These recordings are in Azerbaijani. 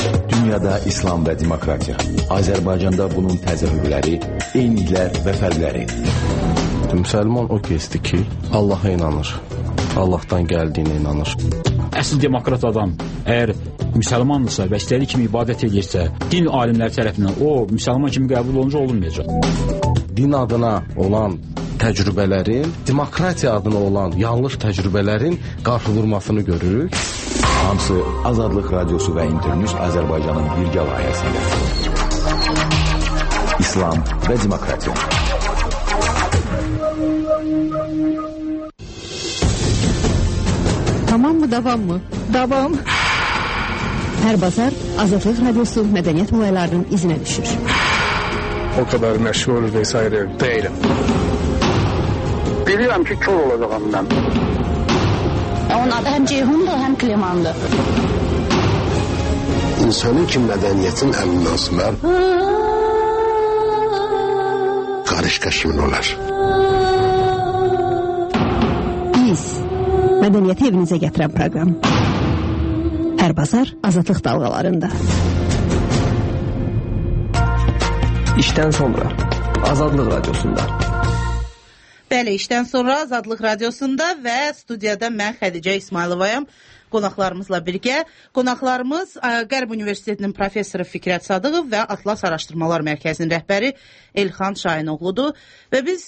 Dünyada İslam və demokratiya. Azərbaycanda bunun təzahürləri, eyniliklər və fərqləri. Müsəlman o kəsdir ki, Allaha inanır. Allahdan gəldiyinə inanır. Əsl demokrat adam əgər müsəlmandırsa və istədiyi kimi ibadət edirsə, din alimləri tərəfindən o müsəlman kimi qəbul olunca olunmayacaq. Din adına olan təcrübələrin, demokratiya adına olan yanlış təcrübələrin qarşı vurmasını görürük. Hamısı Azadlıq Radiosu və İnternews Azərbaycanın birgə layihəsində. İslam və demokratiya. Tamam mı, davam mı? Davam. Hər bazar Azadlıq Radiosu mədəniyyət olaylarının izinə düşür. O kadar məşğul vesaire değilim. Biliyorum ki kör olacağım ben. Onun adı hem Ceyhun'dur hem Kliman'dır. İnsanın ki mədəniyyətin əlindən sınar, qarış-qaşımın olar. Biz mədəniyyəti evinizə gətirən proqram. Hər bazar Azadlıq dalğalarında. İşdən sonra Azadlıq Radiosunda. Bəli, işdən sonra Azadlıq Radiosunda və studiyada mən Xədicə İsmayılovayam qonaqlarımızla birgə. Qonaqlarımız Qərb Universitetinin professoru Fikrət Sadıqov və Atlas Araşdırmalar Mərkəzinin rəhbəri Elxan Şahinoğludur. Və biz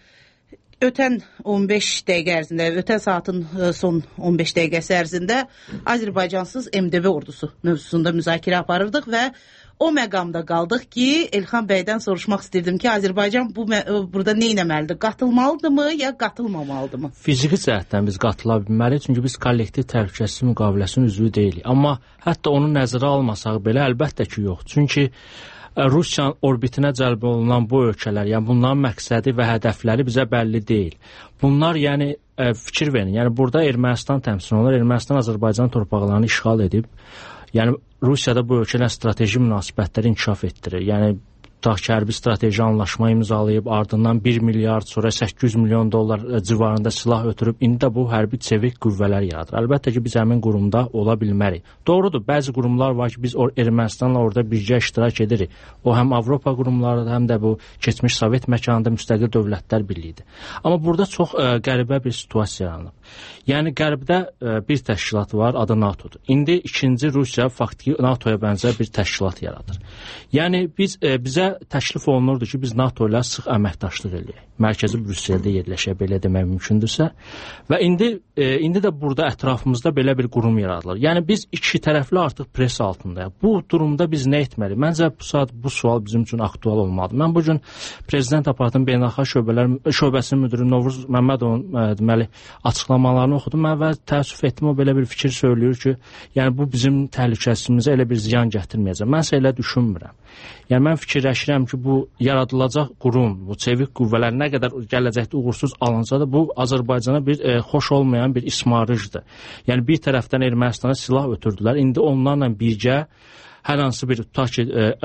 ötən 15 dəqiqə ərzində, ötən saatın son 15 dəqiqəsi ərzində Azərbaycansız MDB ordusu mövzusunda müzakirə aparırdıq və o məqamda qaldıq ki, Elxan bəydən soruşmaq istirdim ki, Azərbaycan burada nə etməlidir? Qatılmalıdırmı ya qatılmamalıdırmı? Fiziki cəhətdən biz qatıla bilməliyik, çünki biz kollektiv təhlükəsizlik müqaviləsinin üzvü deyilik. Amma hətta onu nəzərə almasaq belə əlbəttə ki, yox. Çünki Rusiyanın orbitinə cəlb olunan bu ölkələr, yəni bunların məqsədi və hədəfləri bizə bəlli deyil. Bunlar, yəni fikir verin, yəni burada Ermənistan təmsil olunur, Ermənistan Azərbaycan torpaqlarını işğal edib, yəni Rusiyada bu ölkələr strateji münasibətləri inkişaf etdirir. Yəni tutaq ki, hərbi strateji anlaşma imzalayıb, ardından 1 milyard, sonra 800 milyon dollar civarında silah ötürüb, indi də bu hərbi çevik qüvvələr yaradır. Əlbəttə ki, biz həmin qurumda ola bilmərik. Doğrudur, bəzi qurumlar var ki, biz Ermənistanla orada birgə iştirak edirik. O həm Avropa qurumlarıdır, həm də bu keçmiş Sovet məkanında müstəqil dövlətlər birliyidir. Amma burada çox qəribə bir situasiya yaranıb. Yəni qərbdə bir təşkilat var, adı NATO'dur. İndi ikinci Rusiya faktiki NATO'ya bənzər bir təşkilat yaradır. Yəni bizə təklif olunurdu ki, biz NATO ilə sıx əməkdaşlıq eləyək. Mərkəzi Brüsseldə yerləşə, belə demək mümkündürsə. Və indi də burada ətrafımızda belə bir qurum yaradılır. Yəni biz iki tərəfli artıq pres altındayıq. Bu durumda biz nə etməliyik? Məncə bu sual bizim üçün aktual olmalıdır. Mən bu gün Prezident Aparatının Beynəlxalq Şöbəsinin müdürü Novruz Məmmədovun deməli açıqlamalarını oxudum və təəssüf etdim, o belə bir fikir söyləyir ki, yəni bu bizim təhlükəsizliyimizə elə bir ziyan gətirməyəcək. Mən isə elə düşünmürəm. Yəni mən fikirləşirəm ki, bu yaradılacaq qurum, bu çevik qüvvələr nə qədər gələcəkdə uğursuz alınsa da bu Azərbaycana bir xoş olmayan bir ismarıcdır. Yəni bir tərəfdən Ermənistana silah ötürdülər. İndi onlarla birgə hər hansı bir tutaq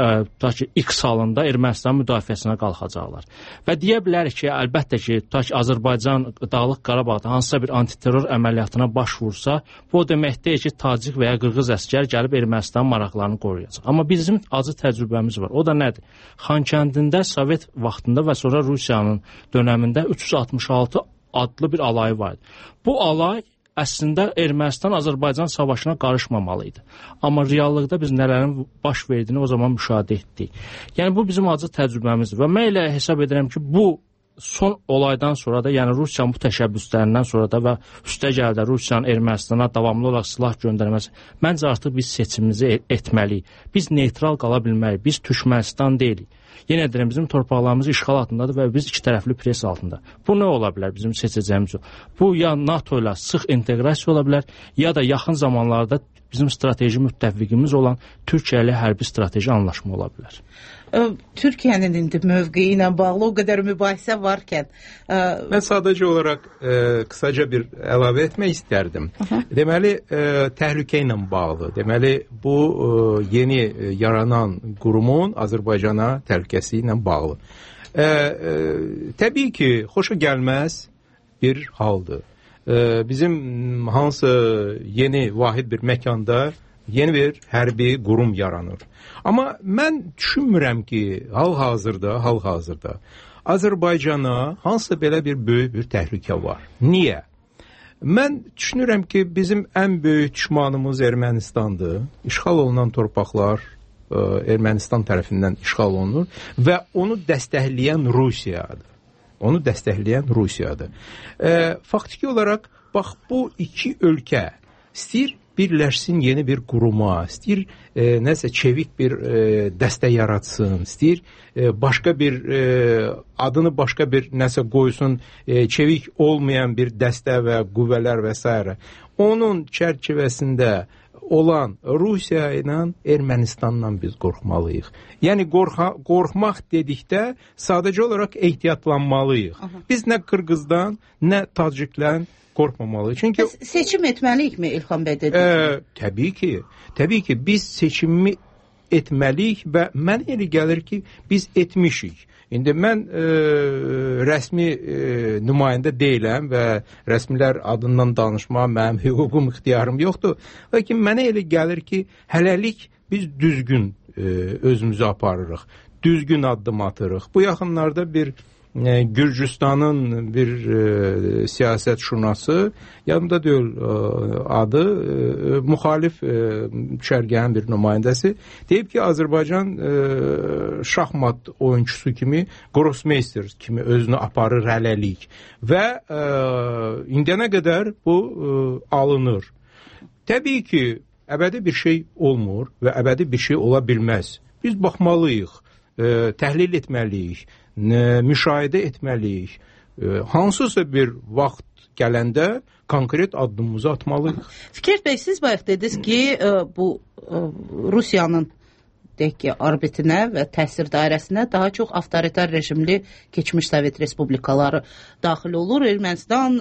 ki X halında Ermənistan müdafiəsinə qalxacaqlar. Və deyə bilərik ki, əlbəttə ki, tutaq ki Azərbaycan Dağlıq Qarabağda hansısa bir antiterror əməliyyatına baş vursa, bu o demək deyil ki, Tacik və ya Qırğız əskər gəlib Ermənistanın maraqlarını qoruyacaq. Amma bizim acı təcrübəmiz var. O da nədir? Xankəndində Sovet vaxtında və sonra Rusiyanın dönəmində 366 adlı bir alayı var idi. Bu alay əslində Ermənistan-Azərbaycan savaşına qarışmamalı idi. Amma reallıqda biz nələrin baş verdiyini o zaman müşahidə etdik. Yəni bu bizim acı təcrübəmizdir və mən elə hesab edirəm ki, bu son olaydan sonra da, yəni Rusiyanın bu təşəbbüslərindən sonra da və üstəgəldə Rusiyanın Ermənistana davamlı olaraq silah göndərməsi, məncə artıq biz seçimimizi etməliyik. Biz neytral qala bilməliyik. Biz Türkmənistan deyilik. Yenə deyirəm, bizim torpaqlarımız işğal altındadır və biz iki tərəfli pres altında. Bu nə ola bilər bizim seçəcəyimiz? Bu ya NATO ilə sıx inteqrasiya ola bilər, ya da yaxın zamanlarda bizim strateji müttəfiqimiz olan Türkiyə ilə hərbi strateji anlaşma ola bilər. Türkiyənin indi mövqeyi ilə bağlı o qədər mübahisə varkən... Mən sadəcə olaraq qısaca bir əlavə etmək istərdim. Deməli, təhlükə ilə bağlı. Deməli, bu yeni yaranan qurumun Azərbaycana təhlükəsi ilə bağlı. Təbii ki, xoşa gəlməz bir haldır. Bizim hansı yeni vahid bir məkanda Yeni bir hərbi qurum yaranır. Amma mən düşünmürəm ki, hal-hazırda Azərbaycana hansısa belə bir böyük bir təhlükə var. Niyə? Mən düşünürəm ki, bizim ən böyük düşmanımız Ermənistandır. İşğal olunan torpaqlar Ermənistan tərəfindən işğal olunur və onu dəstəkləyən Rusiyadır. Faktiki olaraq, bax, bu iki ölkə istəyir birləşsin yeni bir quruma, istəyir nəsə çevik bir dəstə yaratsın, istəyir başqa bir adını başqa bir nəsə qoysun, çevik olmayan bir dəstə və qüvvələr və s. Onun çərçivəsində olan Rusiya ilə Ermənistanla biz qorxmalıyıq. Yəni qorxmaq dedikdə sadəcə olaraq ehtiyatlanmalıyıq. Biz nə Qırğızdan, nə Tacikdən qorxmamalıyıq. Çünki seçim etməliyikmi İlham bəy dedi? Təbii ki, biz seçimi etməliyik və mən elə gəlir ki, biz etmişik. İndi mən rəsmi nümayəndə deyiləm və rəsmilər adından danışmağa mənim hüququm, ixtiyarım yoxdur. Lakin mənə elə gəlir ki, hələlik biz düzgün özümüzü aparırıq, düzgün addım atırıq. Bu yaxınlarda bir Gürcüstanın bir siyasət şunası, yanımda deyil adı, müxalif düşərgənin bir nümayəndəsi deyib ki, Azərbaycan şahmat oyunçusu kimi, grossmeister kimi özünü aparır hələlik və indiyənə qədər bu alınır. Təbii ki, əbədi bir şey olmur və əbədi bir şey ola bilməz. Biz baxmalıyıq, təhlil etməliyik, müşahidə etməliyik. Hansısa bir vaxt gələndə konkret addımımızı atmalıyıq. Fikret bəy, siz bayaq dediniz ki, bu Rusiyanın orbitinə və təsir dairəsinə daha çox avtoritar rejimli keçmiş Sovet respublikaları daxil olur. Ermənistan,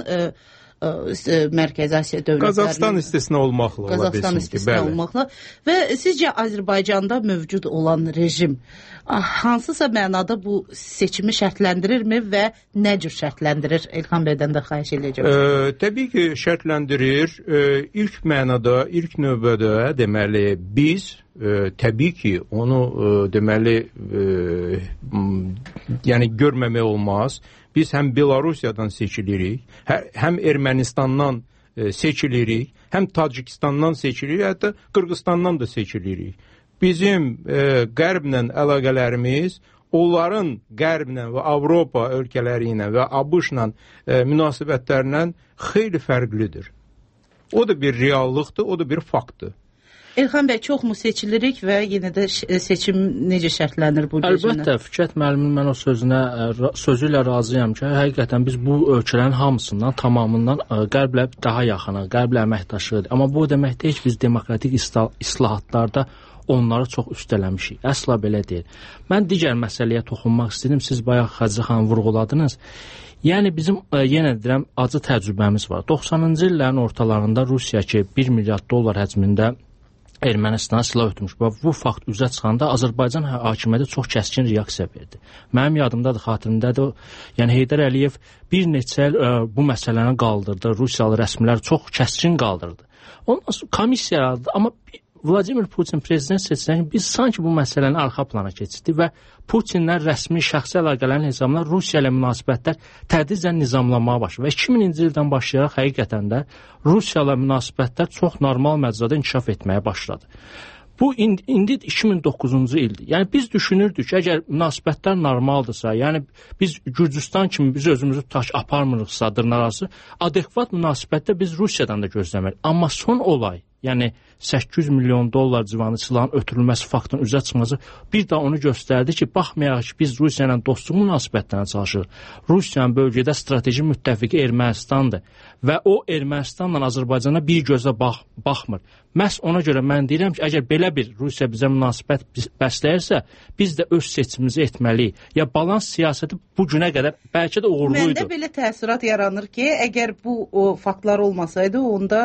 Mərkəzi Asiya dövlətlərinin... Qazaxstan istisna olmaqla. Qazaxstan istisna olmaqla. Və sizcə Azərbaycanda mövcud olan rejim hansısa mənada bu seçimi şərtləndirirmi və nə cür şərtləndirir? İlham bəydən də xahiş edəcəm. Təbii ki, şərtləndirir. İlk mənada, ilk növbədə deməli biz təbii ki, onu deməli yəni görməmək olmaz. Biz həm Belarusiyadan seçilirik, həm Ermənistandan seçilirik, həm Tacikistandan seçilirik, hətta Qırğızstandan da seçilirik. Bizim qərblə əlaqələrimiz onların qərblə və Avropa ölkələri ilə və ABŞ-la münasibətlərindən xeyli fərqlidir. O da bir reallıqdır, o da bir faktdır. İlham bəy, çoxmu seçilirik və yenə də seçim necə şərtlənir bu rejimlə? Əlbəttə, Fikrət müəllimin mən o sözü ilə razıyam ki, həqiqətən biz bu ölkələrin hamısından, tamamından qərblə daha yaxınıq, qərblə əməkdaşıyıq. Amma bu demək deyil ki, biz demokratik islahatlarda onları çox üstələmişik. Əsla belə deyil. Mən digər məsələyə toxunmaq istədim. Siz bayaq Xədicə xanım vurğuladınız. Yəni bizim, yenə deyirəm, acı təcrübəmiz var. 90-cı illərin ortalarında Rusiya ki, 1 milyard dollar həcmində Ermənistana silah ötmüş. Bu fakt üzə çıxanda Azərbaycan hakimiyyəti çox kəskin reaksiya verdi. Mənim yadımdadır, xatirimdədir. Yəni Heydər Əliyev bir neçə il bu məsələni qaldırdı. Rusiyalı rəsmilər çox kəskin qaldırdı. Ondan sonra komissiya yaradıldı. Amma Vladimir Putin prezident seçilən biz sanki bu məsələni arxa plana keçirdi və Putinlə rəsmi şəxsi əlaqələrin hesabına Rusiya ilə münasibətlər tədricən nizamlanmağa başladı. Və 2000-ci ildən başlayaraq həqiqətən də Rusiya ilə münasibətlər çox normal məcrada inkişaf etməyə başladı. Bu indi 2009-cu ildir. Yəni biz düşünürdük ki, əgər münasibətlər normaldırsa, yəni biz Gürcüstan kimi biz özümüzü taş aparmırıqsa dırnaqarası, adekvat münasibətdə biz Rusiyadan da gözləməliyik. Amma son olay, yəni 800 milyon dollar civarında silahın ötürülməsi faktının üzə çıxması bir də onu göstərdi ki, baxmayaraq ki, biz Rusiya ilə dostluq münasibətlərinə çalışırıq. Rusiyanın bölgədə strateji müttəfiqi Ermənistandır və o Ermənistanla Azərbaycana bir gözlə baxmır. Məhz ona görə mən deyirəm ki, əgər belə bir Rusiya bizə münasibət bəsləyirsə, biz də öz seçimimizi etməliyik. Ya balans siyasəti bu günə qədər bəlkə də uğurluydu. Məndə belə təəssürat yaranır ki, əgər bu faktlar olmasaydı, onda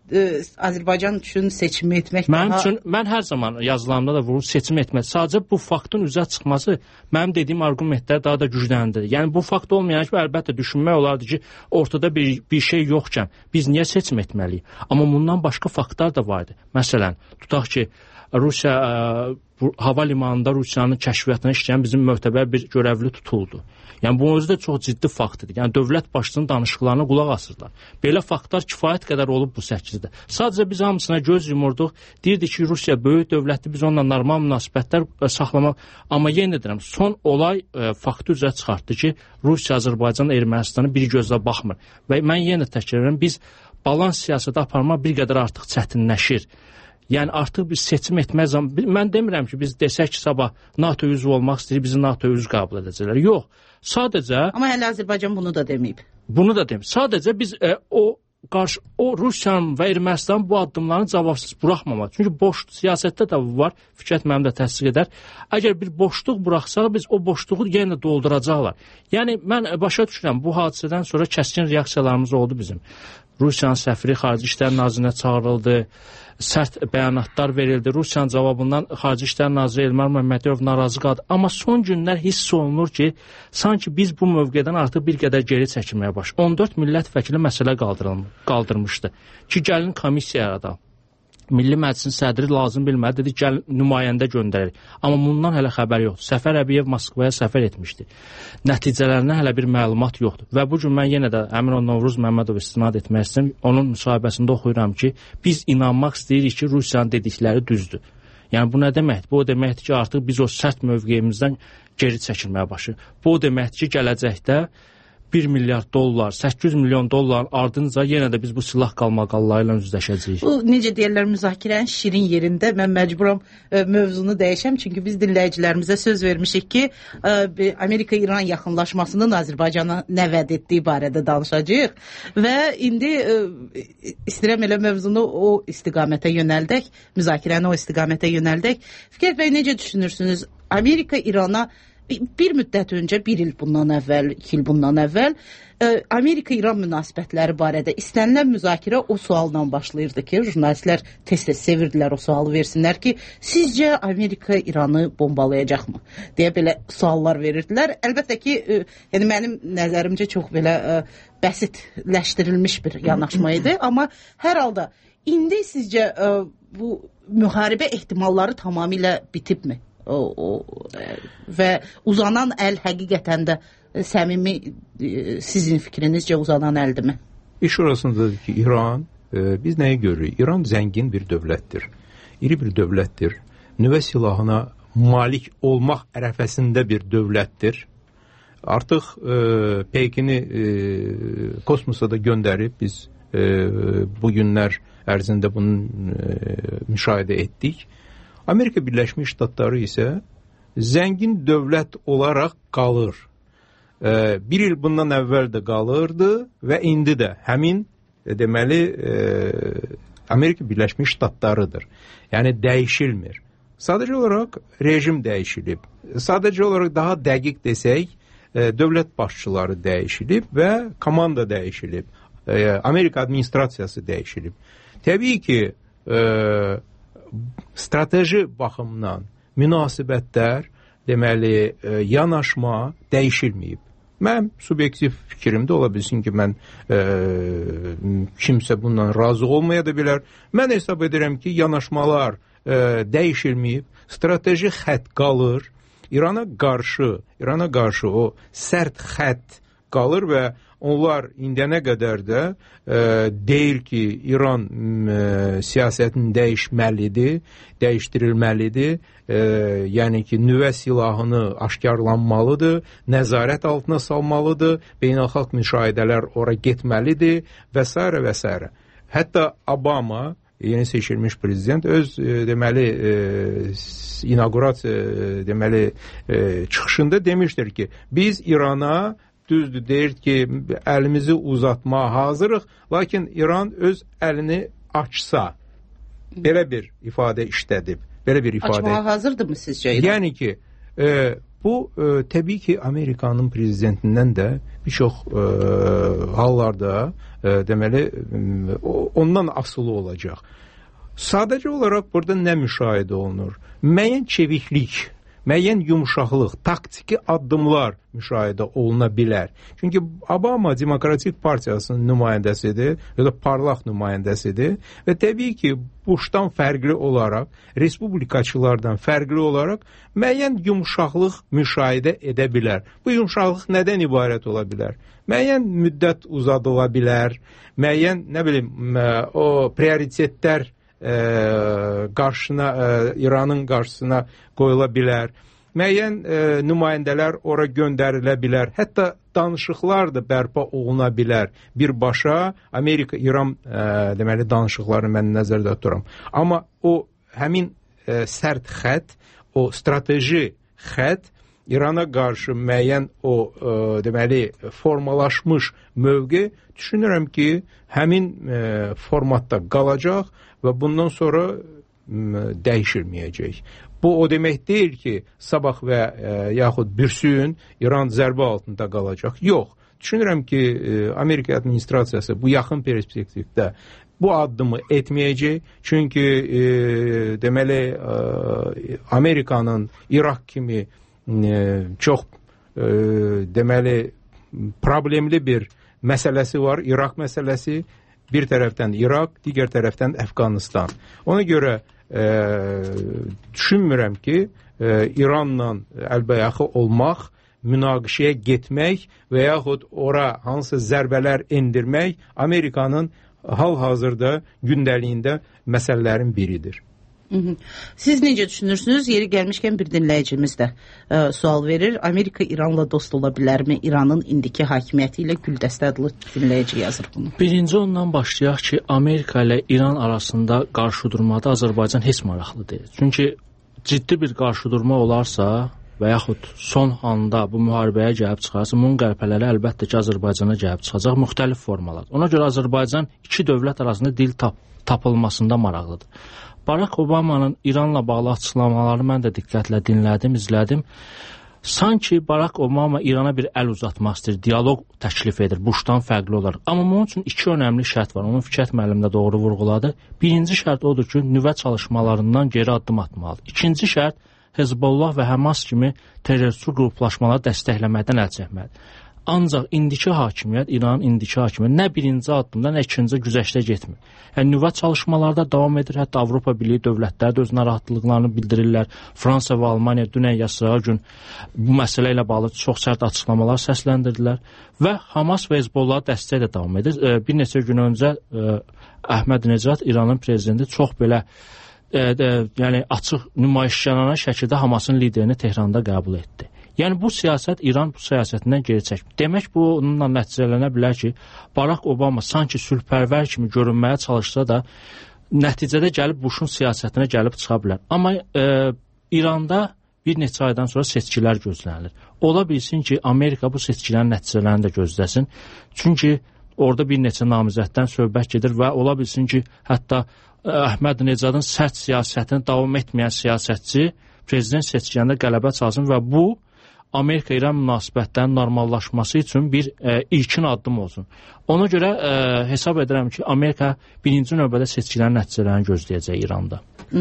Azərbaycan üçün seçim etmək mən hər zaman yazılarımda da vurur seçim etmək. Sadəcə bu faktın üzə çıxması mənim dediyim arqumentləri daha da gücləndirir. Yəni bu fakt olmayan ki, əlbəttə düşünmək olardı ki, ortada bir şey yoxkən biz niyə seçim etməliyik? Amma bundan başqa faktlar da var idi. Məsələn, tutaq ki, Rusiya hava limanında Rusiyanın kəşfiyyatına işləyən bizim möhtəbər bir görevli tutuldu. Yəni bu özü də çox ciddi faktdır. Yəni dövlət başçısının danışıqlarına qulaq asırlar. Belə faktlar kifayət qədər olub bu 8-də. Sadəcə biz hamısına göz yumurduq. Deyirdi ki, Rusiya böyük dövlətdir, biz onunla normal münasibətlər saxlamaq. Amma yenə deyirəm, son olay faktı üzə çıxartdı ki, Rusiya, Azərbaycan, Ermənistanı bir gözlə baxmır. Və mən yenə təkrar edirəm, biz balans siyasəti aparmaq bir qədər artıq çətinləşir. Yəni artıq biz seçim etmək zaman, mən demirəm ki, biz desək ki, sabah NATO üzvü olmaq istəyir, bizi NATO üzvü qəbul edəcəklər. Yox, sadəcə... Amma hələ Azərbaycan bunu da deməyib. Bunu da deməyib. Sadəcə biz o Rusiyanın və Ermənistanın bu addımlarını cavabsız buraxmamaq. Çünki boş siyasətdə də var, Fikrət mənim də təsdiq edər. Əgər bir boşluq buraxsaq, biz o boşluğu yenə dolduracaqlar. Yəni mən başa düşürəm, bu hadisədən sonra kəskin reaksiyalarımız oldu bizim. Rusiyanın səfiri Xarici İşlər Nazirinə çağırıldı, sərt bəyanatlar verildi. Rusiyanın cavabından Xarici İşlər Naziri Elmar Məmmədov narazı qaldı. Amma son günlər hiss olunur ki, sanki biz bu mövqedən artıq bir qədər geri çəkilməyə başlayıq. 14 millət vəkili məsələ qaldırmışdı ki, gəlin komissiya yaradaq. Milli Məclisin sədri lazım bilmədi, dedi gəl nümayəndə göndərir. Amma bundan hələ xəbər yoxdur. Səfər Əbiyev Moskvaya səfər etmişdi. Nəticələrinə hələ bir məlumat yoxdur. Və bu gün mən yenə də Əmin Novruz Məmmədov istinad etmək istəyirəm. Onun müsahibəsində oxuyuram ki, biz inanmaq istəyirik ki, Rusiyanın dedikləri düzdür. Yəni bu nə deməkdir? Bu o deməkdir ki, artıq biz o sərt mövqeyimizdən geri çəkilməyə başlayırıq. Bu o deməkdir ki, gələcəkdə 1 milyard dollar, 800 milyon dollar ardınca yenə də biz bu silah qalmaqalları ilə üzləşəcəyik. Bu necə deyirlər, müzakirənin şirin yerində mən məcburam mövzunu dəyişəm. Çünki biz dinləyicilərimizə söz vermişik ki, Amerika-İran yaxınlaşmasının Azərbaycana nə vəd etdiyi barədə danışacağıq. Və indi istəyirəm elə mövzunu o istiqamətə yönəldək, müzakirəni o istiqamətə yönəldək. Fikrət bəy, necə düşünürsünüz? Amerika-İrana bir müddət öncə, 1 il bundan əvvəl, 2 il bundan əvvəl Amerika-İran münasibətləri barədə istənilən müzakirə o sualla başlayırdı ki, jurnalistlər tez-tez sevirdilər o sualı versinlər ki, sizcə Amerika İranı bombalayacaqmı? Deyə belə suallar verirdilər. Əlbəttə ki, yəni mənim nəzərimcə çox belə bəsitləşdirilmiş bir yanaşma idi. Amma hər halda indi sizcə bu müharibə ehtimalları tamamilə bitibmi? Və uzanan əl həqiqətən də səmimi, sizin fikrinizcə uzanan əldirmi? İş orasındadır ki, İran, biz nəyi görürük? İran zəngin bir dövlətdir, iri bir dövlətdir, nüvə silahına malik olmaq ərəfəsində bir dövlətdir. Artıq Pekini kosmosa da göndərib, biz bu günlər ərzində bunu müşahidə etdik. Amerika Birləşmiş Ştatları isə zəngin dövlət olaraq qalır. 1 il bundan əvvəl də qalırdı və indi də həmin deməli Amerika Birləşmiş Ştatlarıdır. Yəni dəyişilmir. Sadəcə olaraq rejim dəyişilib. Sadəcə olaraq daha dəqiq desək, dövlət başçıları dəyişilib və komanda dəyişilib. Amerika administrasiyası dəyişilib. Təbii ki, strateji baxımdan münasibətlər, deməli, yanaşma dəyişilməyib. Mən subyektiv fikrimdə ola bilsin ki, mən kimsə bundan razı olmaya da bilər. Mən hesab edirəm ki, yanaşmalar dəyişilməyib, strateji xətt qalır. İrana qarşı o sərt xətt qalır və onlar indiyənə qədər də deyir ki, İran siyasətini dəyişdirilməlidir. Yəni ki, nüvə silahını aşkarlanmalıdır, nəzarət altına salmalıdır, beynəlxalq müşahidələr ora getməlidir və s. və s. Hətta Obama, yeni seçilmiş prezident, öz deməli inaugurasiya deməli çıxışında demişdir ki, biz İrana düzdür, deyir ki, əlimizi uzatmağa hazırıq, lakin İran öz əlini açsa, belə bir ifadə işlədib. Belə bir ifadə. Açmağa hazırdır mı sizcə İran? Yəni ki, bu təbii ki, Amerikanın prezidentindən də bir çox hallarda deməli ondan asılı olacaq. Sadəcə olaraq burada nə müşahidə olunur? Müəyyən çeviklik, müəyyən yumşaqlıq, taktiki addımlar müşahidə oluna bilər. Çünki Obama Demokratik Partiyasının nümayəndəsidir ya da parlaq nümayəndəsidir və təbii ki, Bushdan fərqli olaraq, respublikaçılardan fərqli olaraq müəyyən yumşaqlıq müşahidə edə bilər. Bu yumşaqlıq nədən ibarət ola bilər? Müəyyən müddət uzadıla bilər, müəyyən, nə bilim, o prioritetlər İranın qarşısına qoyula bilər. Müəyyən nümayəndələr ora göndərilə bilər. Hətta danışıqlar da bərpa oluna bilər. Birbaşa Amerika-İran deməli danışıqlarını mən nəzərdə tuturam. Amma o həmin sərt xətt, o strateji xətt İrana qarşı müəyyən o deməli formalaşmış mövqe düşünürəm ki, həmin formatda qalacaq və bundan sonra dəyişilməyəcək. Bu o demək deyil ki, sabah və yaxud bürsün İran zərbə altında qalacaq. Yox. Düşünürəm ki, Amerika administrasiyası bu yaxın perspektivdə bu addımı etməyəcək. Çünki deməli Amerikanın İraq kimi çox deməli problemli bir məsələsi var. İraq məsələsi. Bir tərəfdən İraq, digər tərəfdən Əfqanistan. Ona görə düşünmürəm ki, İranla əlbəyaxı olmaq, münaqişəyə getmək və yaxud ora hansı zərbələr endirmək Amerikanın hal-hazırda gündəliyində məsələlərin biridir. Siz necə düşünürsünüz? Yeri gəlmişkən bir dinləyicimiz də sual verir. Amerika İranla dost ola bilərmi? İranın indiki hakimiyyəti ilə Güldəstə adlı dinləyici yazır bunu. Birinci ondan başlayaq ki, Amerika ilə İran arasında qarşıdurmada Azərbaycan heç maraqlı deyil. Çünki ciddi bir qarşıdurma olarsa və yaxud son anda bu müharibəyə gəlib çıxarsa, bunun qəlpələri əlbəttə ki, Azərbaycana gəlib çıxacaq müxtəlif formalar. Ona görə Azərbaycan iki dövlət arasında dil tapılmasında maraqlıdır. Barack Obama'nın İranla bağlı açıqlamaları mən də diqqətlə dinlədim, izlədim. Sanki Barack Obama İrana bir əl uzatmaq istəyir, dialoq təklif edir, Bushdan fərqli olaraq. Amma bunun üçün iki önəmli şərt var. Onun Fikrət müəllim də doğru vurğuladı. Birinci şərt odur ki, nüvə çalışmalarından geri addım atmalıdır. İkinci şərt Hezbollah və Həmas kimi terrorçu qruplaşmaları dəstəkləməkdən əl çəkməlidir. Ancaq indiki hakimiyyət, İranın indiki hakimiyyət nə birinci addımda, nə ikinci güzəştə getmir. Yəni, nüvə çalışmalarda davam edir. Hətta Avropa Birliyi dövlətləri də öz narahatlıqlarını bildirirlər. Fransa və Almaniya dünən ya sırağı gün bu məsələ ilə bağlı çox sərt açıqlamalar səsləndirdilər. Və Hamas və Hezbollah dəstək də davam edir. Bir neçə gün öncə Əhməd-Necad, İranın prezidenti çox belə yəni açıq nümayişkarana şəkildə Hamasın liderini Tehranda qəbul etdi. Yəni bu siyasət İran bu siyasətindən geri çəkmir. Demək bu onunla nəticələnə bilər ki, Barack Obama sanki sülhpərvər kimi görünməyə çalışsa da nəticədə gəlib Bushun siyasətinə gəlib çıxa bilər. Amma İranda bir neçə aydan sonra seçkilər gözlənilir. Ola bilsin ki, Amerika bu seçkilərin nəticələrini də gözləsin. Çünki orada bir neçə namizəddən söhbət gedir və ola bilsin ki, hətta Əhməd-Necadın sərt siyasətini davam etməyən siyasətçi prezident seçkilərində qələbə çalsın və bu Amerika-İran münasibətlərinin normallaşması üçün bir ilkin addım olsun. Ona görə hesab edirəm ki, Amerika birinci növbədə seçkilərin nəticələrini gözləyəcək İranda.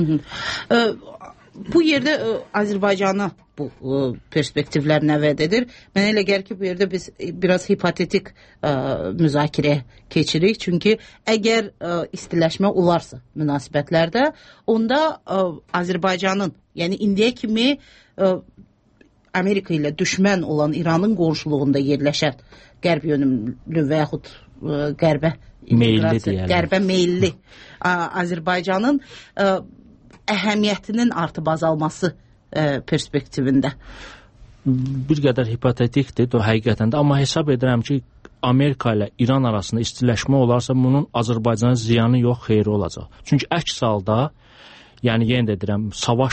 Bu yerdə Azərbaycana bu perspektivlər nə vəd edir? Mənə elə gəlir ki, bu yerdə biz biraz hipotetik müzakirəyə keçirik. Çünki əgər istiləşmə olarsa münasibətlərdə, onda Azərbaycanın, yəni indiyə kimi Amerika ilə düşmən olan İranın qonşuluğunda yerləşən qərb yönümlü və yaxud qərbə meyilli Azərbaycanın əhəmiyyətinin artıb azalması perspektivində. Bir qədər hipotetikdir, o həqiqətən də, amma hesab edirəm ki, Amerika ilə İran arasında istiləşmə olarsa, bunun Azərbaycana ziyanı yox, xeyri olacaq. Çünki əks halda, yəni yenə də deyirəm, savaş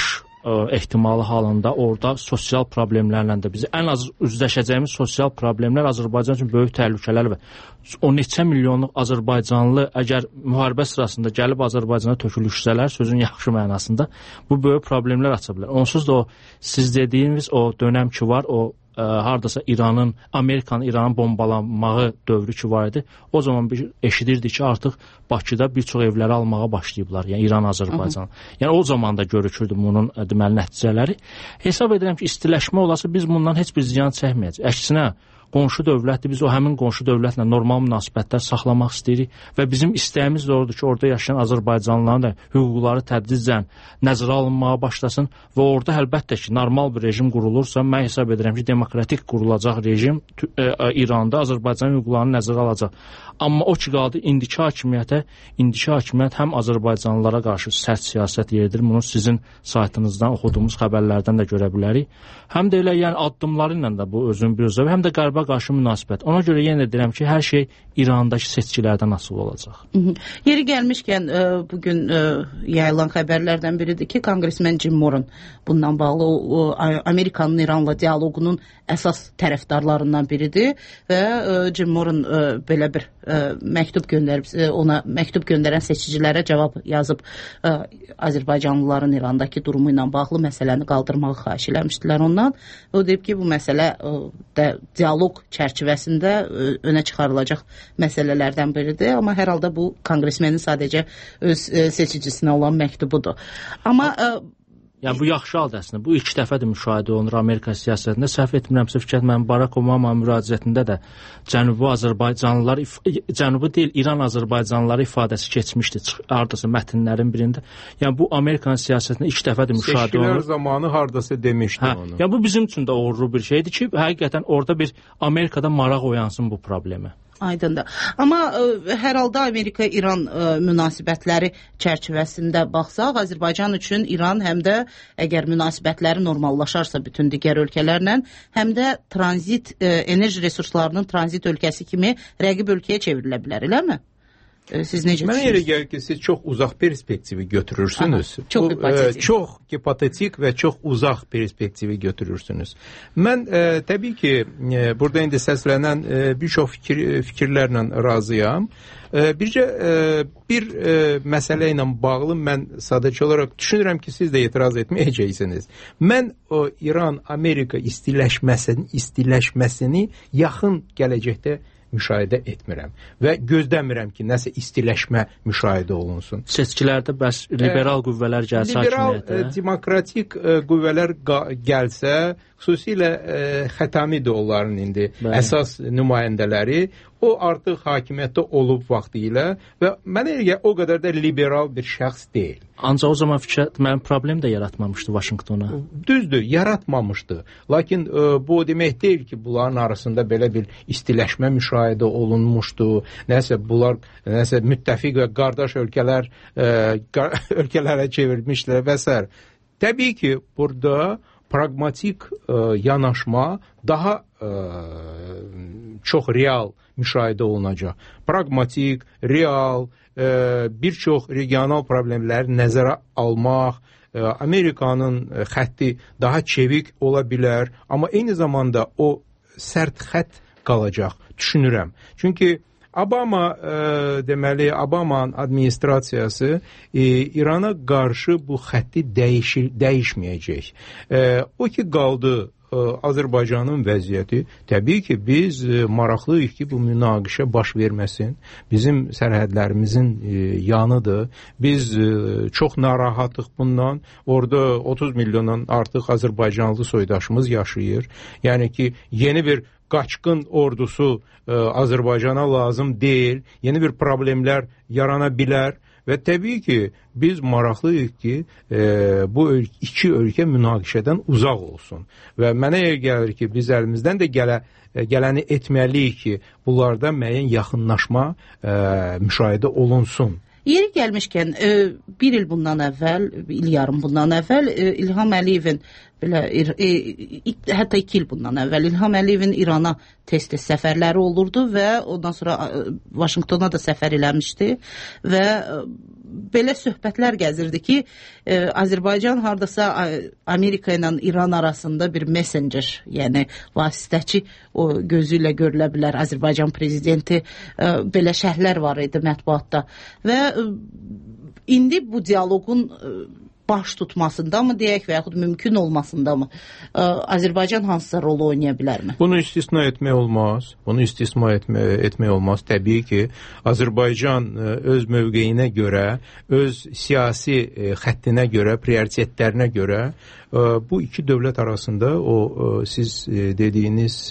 ehtimalı halında orada sosial problemlərlə də bizi ən az üzləşəcəyimiz sosial problemlər Azərbaycan üçün böyük təhlükələr və o neçə milyonluq Azərbaycanlı əgər müharibə sırasında gəlib Azərbaycana tökülüşsələr, sözün yaxşı mənasında bu böyük problemlər aça bilər. Onsuz da o siz dediyiniz o dönəm ki var, o hardasa Amerikanın bombalanmağı dövrü ki var idi. O zaman bir eşidirdik ki artıq Bakıda bir çox evləri almağa başlayıblar. Yəni İran, Azərbaycan. Yəni o zaman da görükürdü bunun deməli nəticələri. Hesab edirəm ki istiləşmə olası biz bundan heç bir ziyan çəkməyəcəyik. Əksinə qonşu dövlətdir. Biz o həmin qonşu dövlətlə normal münasibətlər saxlamaq istəyirik və bizim istəyimiz də odur ki, orada yaşayan Azərbaycanlıların da hüquqları tədricən nəzərə alınmağa başlasın və orada əlbəttə ki, normal bir rejim qurulursa, mən hesab edirəm ki, demokratik qurulacaq rejim İranda Azərbaycan hüquqlarını nəzərə alacaq. Amma o ki qaldı indiki hakimiyyət həm Azərbaycanlılara qarşı sərt siyasət yeridir. Bunu sizin saytınızdan oxuduğumuz xəbərlərdən də görə bilərik. Həm də elə yəni addımları ilə də bu özün bir özü, həm də Qərbə qarşı münasibət. Ona görə yenə deyirəm ki, hər şey İrandakı seçkilərdən asılı olacaq. Yeri gəlmişkən bugün yayılan xəbərlərdən biridir ki, konqresmen Jim Moran bundan bağlı Amerikanın İranla dialoqunun əsas tərəfdarlarından biridir və Jim Moran belə bir məktub göndərib, ona məktub göndərən seçicilərə cavab yazıb Azərbaycanlıların İrandakı durumu ilə bağlı məsələni qaldırmağı xahiş eləmişdilər ondan. O deyib ki, bu məsələ dialoq çərçivəsində önə çıxarılacaq məsələlərdən biridir, amma hər halda bu konqresmenin sadəcə öz seçicisinə olan məktubudur. Amma yəni bu yaxşı haldır əslində. Bu ilk dəfədir müşahidə olunur Amerika siyasətində. Səhv etmirəmsə Fikrət müəllim Barack Obama müraciətində də Cənubi deyil, İran Azərbaycanlıları ifadəsi keçmişdi. Hardasa mətnlərin birində. Yəni bu Amerikanın siyasətində ilk dəfədir müşahidə olunur. Seçkilər zamanı hardasa demişdi onu. Yəni bu bizim üçün də uğurlu bir şeydir ki, həqiqətən orada bir Amerikada maraq oyansın bu problemi. Aydındır. Amma hər halda Amerika-İran münasibətləri çərçivəsində baxsaq, Azərbaycan üçün İran həm də əgər münasibətləri normallaşarsa bütün digər ölkələrlə, həm də tranzit enerji resurslarının tranzit ölkəsi kimi rəqib ölkəyə çevrilə bilər, eləmi? Siz necə düşünürsünüz? Mənə elə gəlir ki, siz çox uzaq perspektivi götürürsünüz. Çox hipotetik. Çox hipotetik və çox uzaq perspektivi götürürsünüz. Mən təbii ki, burada indi səslənən bir çox fikirlərlə razıyam. Bircə bir məsələ ilə bağlı mən sadəcə olaraq düşünürəm ki, siz də etiraz etməyəcəksiniz. Mən o İran-Amerika istiləşməsini yaxın gələcəkdə müşahidə etmirəm və gözləmirəm ki, nəsə istiləşmə müşahidə olunsun. Seçkilərdə bəs liberal qüvvələr gəlsə hakimiyyətə? Liberal demokratik qüvvələr gəlsə, xüsusilə Xətamidir onların indi əsas nümayəndələri, o artıq hakimiyyətdə olub vaxtı ilə və mənə elə o qədər də liberal bir şəxs deyil. Ancaq o zaman Fikrət mənim problem də yaratmamışdı Vaşinqtona. Düzdür, yaratmamışdı. Lakin bu demək deyil ki, bunların arasında belə bir istiləşmə müşahidə olunmuşdu. Nəsə bunlar müttəfiq və qardaş ölkələrə çevrilmişlər və s. Təbii ki, burada pragmatik yanaşma daha çox real müşahidə olunacaq. Pragmatik, real, bir çox regional problemləri nəzərə almaq, Amerikanın xətti daha çevik ola bilər, amma eyni zamanda o sərt xətt qalacaq, düşünürəm. Çünki Obama'nın administrasiyası İrana qarşı bu xətti dəyişməyəcək. O ki qaldı Azərbaycanın vəziyyəti, təbii ki, biz maraqlıyıq ki, bu münaqişə baş verməsin. Bizim sərhədlərimizin yanıdır. Biz çox narahatıq bundan. Orada 30 milyondan artıq Azərbaycanlı soydaşımız yaşayır. Yəni ki, yeni bir qaçqın ordusu Azərbaycana lazım deyil. Yeni bir problemlər yarana bilər. Və təbii ki, biz maraqlıyıq ki, bu iki ölkə münaqişədən uzaq olsun. Və mənə elə gəlir ki, biz əlimizdən də gələni etməliyik ki, bunlarda müəyyən yaxınlaşma müşahidə olunsun. Yeri gəlmişkən, bir il bundan əvvəl, il yarım bundan əvvəl İlham Əliyevin, hətta 2 il bundan əvvəl İlham Əliyevin İrana tez-tez səfərləri olurdu və ondan sonra Vaşinqtona da səfər eləmişdi və belə söhbətlər gəzirdi ki, Azərbaycan hardasa Amerika ilə İran arasında bir messenger, yəni vasitəçi o gözü ilə görülə bilər. Azərbaycan prezidenti belə şərhlər var idi mətbuatda və indi bu dialoqun baş tutmasında mı deyək və yaxud mümkün olmasında mı Azərbaycan hansısa rol oynaya bilərmi? Bunu istisna etmək olmaz. Bunu istisna etmək olmaz. Təbii ki, Azərbaycan öz mövqeyinə görə, öz siyasi xəttinə görə, prioritetlərinə görə bu iki dövlət arasında o siz dediyiniz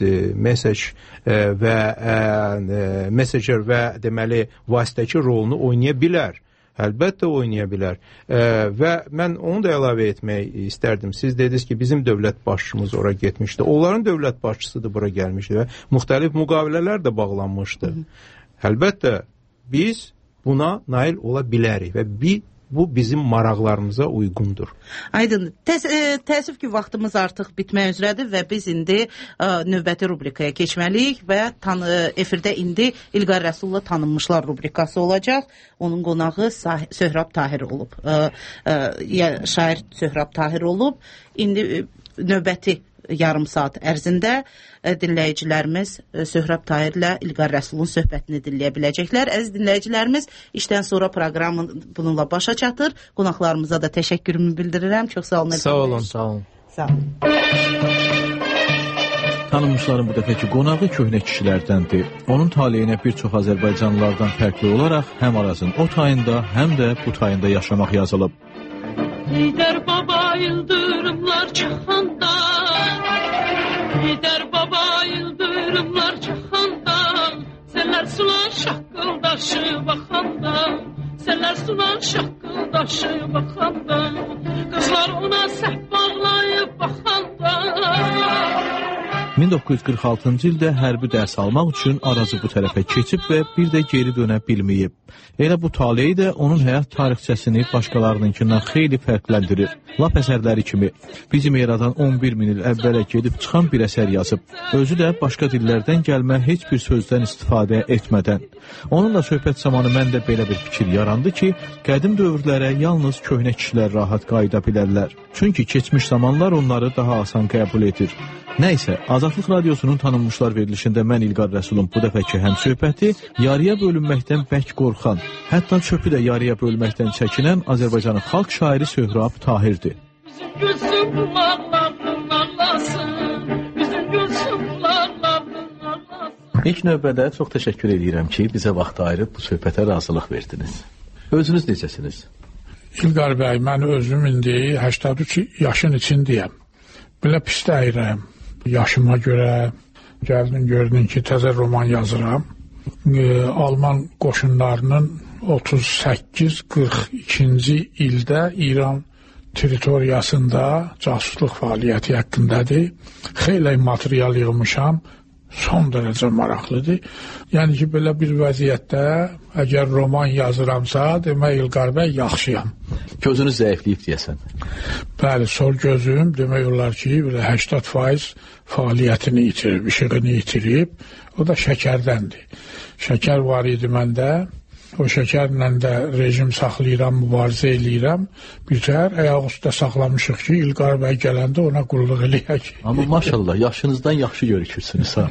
messenger və deməli vasitəçi rolunu oynaya bilər. Əlbəttə oynaya bilər və mən onu da əlavə etmək istərdim. Siz dediniz ki, bizim dövlət başçımız ora getmişdi. Onların dövlət başçısı da bura gəlmişdi və müxtəlif müqavilələr də bağlanmışdı. Əlbəttə biz buna nail ola bilərik və bu bizim maraqlarımıza uyğundur. Aydın. Təəssüf ki, vaxtımız artıq bitmək üzrədir və biz indi növbəti rubrikaya keçməliyik və efirdə indi İlqar Rəsulla tanınmışlar rubrikası olacaq. Onun qonağı Söhrab Tahir olub. Şair Söhrab Tahir olub. İndi növbəti yarım saat ərzində dinləyicilərimiz Söhrab Tahirlə İlqar Rəsulun söhbətini dinləyə biləcəklər. Əziz dinləyicilərimiz, işdən sonra proqramın bununla başa çatır. Qonaqlarımıza da təşəkkürümü bildirirəm. Çox sağ olun. Sağ olun. Sağ olun. Sağ olun. Tanınmışların bu dəfəki qonağı köhnə kişilərdəndir. Onun taleyinə bir çox Azərbaycanlılardan fərqli olaraq həm Arazın o tayında, həm də bu tayında yaşamaq yazılıb. Heydər baba yıldırımlar çaxanda, Heydər baba yıldırımlar çaxanda, Sələr sular şaqqıldaşı baxanda, Sələr sular şaqqıldaşı baxanda, Qızlar ona səhv bağlayıb baxanda. 1946-cı ildə hərbi dərs almaq üçün Arazı bu tərəfə keçib və bir də geri dönə bilməyib. Elə bu taleyi də onun həyat tarixçəsini başqalarınınkindən xeyli fərqləndirir. Lap əsərləri kimi bizim eradan 11 min il əvvələ gedib çıxan bir əsər yazıb. Özü də başqa dillərdən gəlmə heç bir sözdən istifadə etmədən. Onunla söhbət zamanı məndə belə bir fikir yarandı ki, qədim dövrlərə yalnız köhnə kişilər rahat qayıda bilərlər. Çünki keçmiş zamanlar onları daha asan qəbul edir. Nəysə, Azadlıq Radiosunun tanınmışlar verilişində mən İlqar Rəsulun bu dəfəki həmsöhbəti yarıya bölünməkdən bək qorxan, hətta çöpü də yarıya bölməkdən çəkinən Azərbaycanın xalq şairi Söhrab Tahirdir. İlk növbədə çox təşəkkür edirəm ki, bizə vaxt ayırıb bu söhbətə razılıq verdiniz. Özünüz necəsiniz? İlqar bəy, mən özüm indi 83 yaşın içindəyəm. Belə pis dəyirəm. Yaşıma görə gəldim, gördüm ki, təzə roman yazıram. Alman qoşunlarının 38-42-ci ildə İran teritoriyasında casusluq fəaliyyəti haqqındadır. Xeyli material yığmışam. Son dərəcə maraqlıdır. Yəni ki, belə bir vəziyyətdə əgər roman yazıramsa, demək İlqar bəy yaxşıyam. Gözünüz zəifləyib deyəsən. Bəli, sol gözüm demək olar ki, 80% fəaliyyətini itirib, işığını itirib. O da şəkərdəndir. Şəkər var idi məndə. O şəkərlə də rejim saxlayıram, mübarizə eləyirəm. Bir təhər ayaq üstə saxlamışıq ki, İlqar bəy gələndə ona qulluq eləyək. Amma maşallah, yaşınızdan yaxşı görükürsünüz, ha?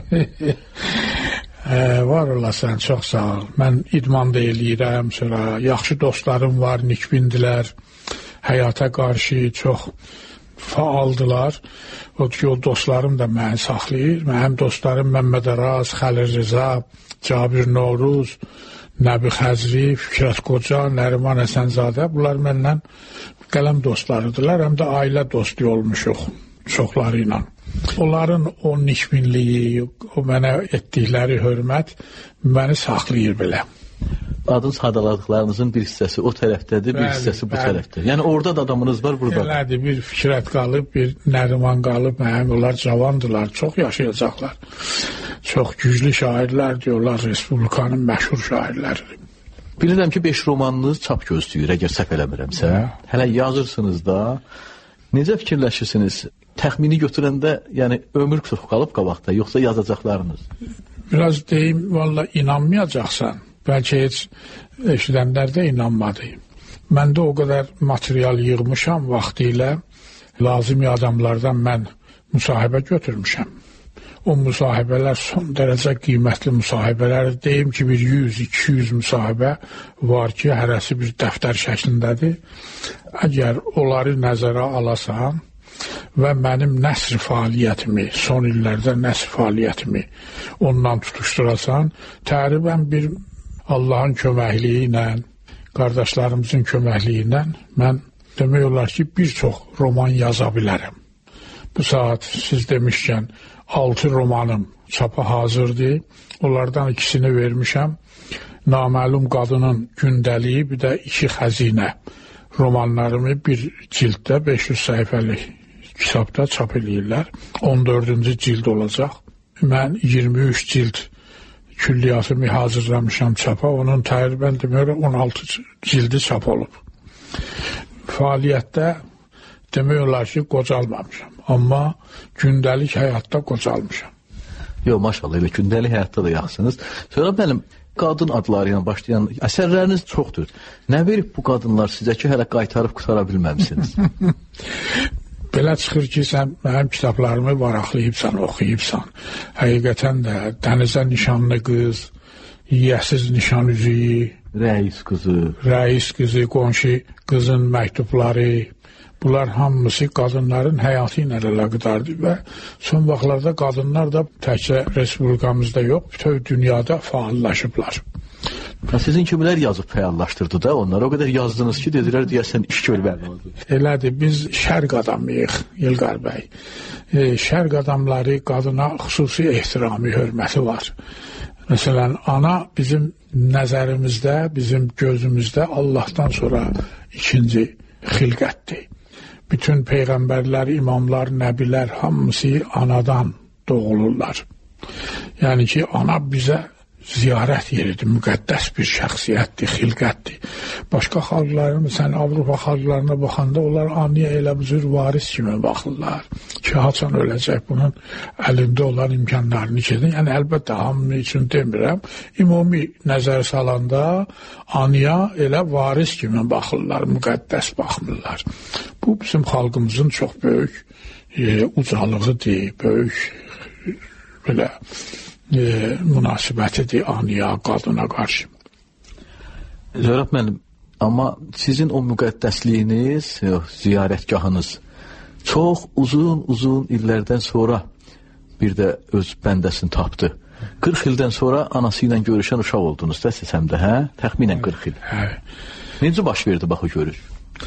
Var olasan, çox sağ ol. Mən idmanda eləyirəm, sonra yaxşı dostlarım var, nikbindilər. Həyata qarşı çox faaldılar. O dostlarım da məni saxlayır. Mənim dostlarım Məmməd Araz, Xəlil Rıza, Cabir Novruz, Nəbi Xəzri, Fikrət Qoca, Nəriman Həsənzadə, bunlar məndən qələm dostlarıdırlar, həm də ailə dostu olmuşuq çoxları ilə. Onların o nikbinliyi, o mənə etdikləri hörmət məni saxlayır belə. Adın sadaladıqlarınızın bir hissəsi o tərəfdədir, bir hissəsi bu tərəfdə. Yəni orada da adamınız var, burada. Elədir, bir Fikrət qalıb, bir Nəriman qalıb, onlar cavandırlar, çox yaşayacaqlar. Çox güclü şairlər diyorlar, Respublikanın məşhur şairləri. Bilirəm ki, 5 romanınız çap gözləyir, əgər səhv eləmirəmsə. Hələ yazırsınız da. Necə fikirləşirsiniz? Təxmini götürəndə, yəni ömür çox qalıb qabaqda, yoxsa yazacaqlarınız? Biraz deyim, valla inanmayacaqsan. Bəlkə heç eşidənlər də inanmadı. Mən də o qədər material yığmışam vaxtilə, lazımi adamlardan mən müsahibə götürmüşəm. O müsahibələr son dərəcə qiymətli müsahibələr. Deyim ki, bir 100-200 müsahibə var ki, hərəsi bir dəftər şəklindədir. Əgər onları nəzərə alasan və mənim nəsr fəaliyyətimi, son illərdə nəsr fəaliyyətimi ondan tutuşdurasan, təqribən bir Allahın köməkliyi ilə, qardaşlarımızın köməkliyi ilə mən demək olar ki, bir çox roman yaza bilərəm. Bu saat siz demişkən 6 romanım çapa hazırdır. Onlardan ikisini vermişəm. Naməlum qadının gündəliyi, bir də 2 xəzinə romanlarımı bir cilddə 500 səhifəlik kitabda çap edirlər. 14-cü cild olacaq. Mən 23 cild külliyatımı hazırlamışam çapa. Onun təqribən demək 16 cildi çap olub. Fəaliyyətdə demək olar ki, qocalmamışam. Amma gündəlik həyatda qocalmışam. Yox, maşallah, elə gündəlik həyatda da yaxşısınız. Sonra mənim qadın adları ilə başlayan əsərləriniz çoxdur. Nə verib bu qadınlar sizə ki, hələ qaytarıb qutara bilməmişsiniz? Belə çıxır ki, sən mənim kitablarımı varaqlayıbsan, oxuyubsan. Həqiqətən də Dənizə nişanlı qız, Yiyəsiz nişan üzüyü, Rəis qızı, qonşu qızın məktubları, bunlar hamısı qadınların həyatı ilə əlaqədardır və son vaxtlarda qadınlar da təkcə respublikamızda yox, bütün dünyada fəallaşıblar. Sizin kimlər yazıb fəallaşdırdı da onlar? O qədər yazdınız ki, dedilər, deyəsən iş görməli oldu. Elədir, biz şərq adamıyıq, İlqar bəy. Şərq adamları qadına xüsusi ehtiramı, hörməti var. Məsələn, ana bizim nəzərimizdə, bizim gözümüzdə Allahdan sonra ikinci xilqətdir. Bütün peyğəmbərlər, imamlar, nəbilər hamısı anadan doğulurlar. Yəni ki, ana bizə ziyarət yeridir, müqəddəs bir şəxsiyyətdir, xilqətdir. Başqa xalqların, məsələn, Avropa xalqlarına baxanda onlar anıya elə bu cür varis kimi baxırlar. Ki, haçan öləcək, bunun əlində olan imkanlarını keçin. Yəni, əlbəttə, hamı üçün demirəm. Ümumi nəzər salanda anıya elə varis kimi baxırlar, müqəddəs baxmırlar. Bu, bizim xalqımızın çox böyük ucalığıdır, böyük belə münasibətidir anıya, qadına qarşı. Zörab mənim, amma sizin o müqəddəsliyiniz, ziyarətgahınız çox uzun illərdən sonra bir də öz bəndəsini tapdı. 40 ildən sonra anası ilə görüşən uşaq oldunuz da siz həm də, hə? Təxminən 40 il. Necə baş verdi bax o görüş?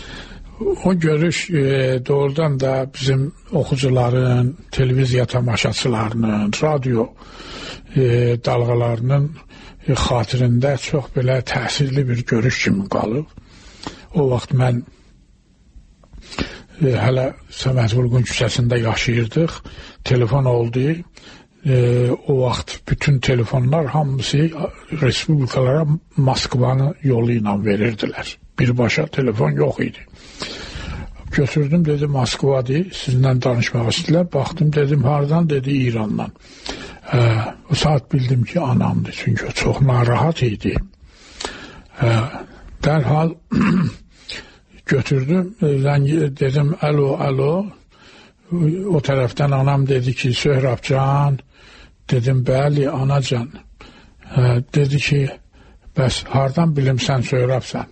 O görüş doğrudan da bizim oxucuların, televiziya tamaşaçılarının, radyo dalğalarının xatirində çox belə təsirli bir görüş kimi qalıb. O vaxt mən hələ Səməd Vurğun küçəsində yaşayırdıq. Telefon oldu. O vaxt bütün telefonlar hamısı respublikalara Moskvanın yolu ilə verirdilər. Birbaşa telefon yox idi. Götürdüm, dedim Moskvadır, sizinlə danışmaq istəyirlər. Baxdım, dedim hardan, dedi İrandan. O saat bildim ki anamdır, çünki o çox narahat idi. Dərhal götürdüm, dedim alo. O tərəfdən anam dedi ki, Söhrabcan, dedim bəli anacan. Dedi ki, bəs hardan bilim sən Söhrabsan?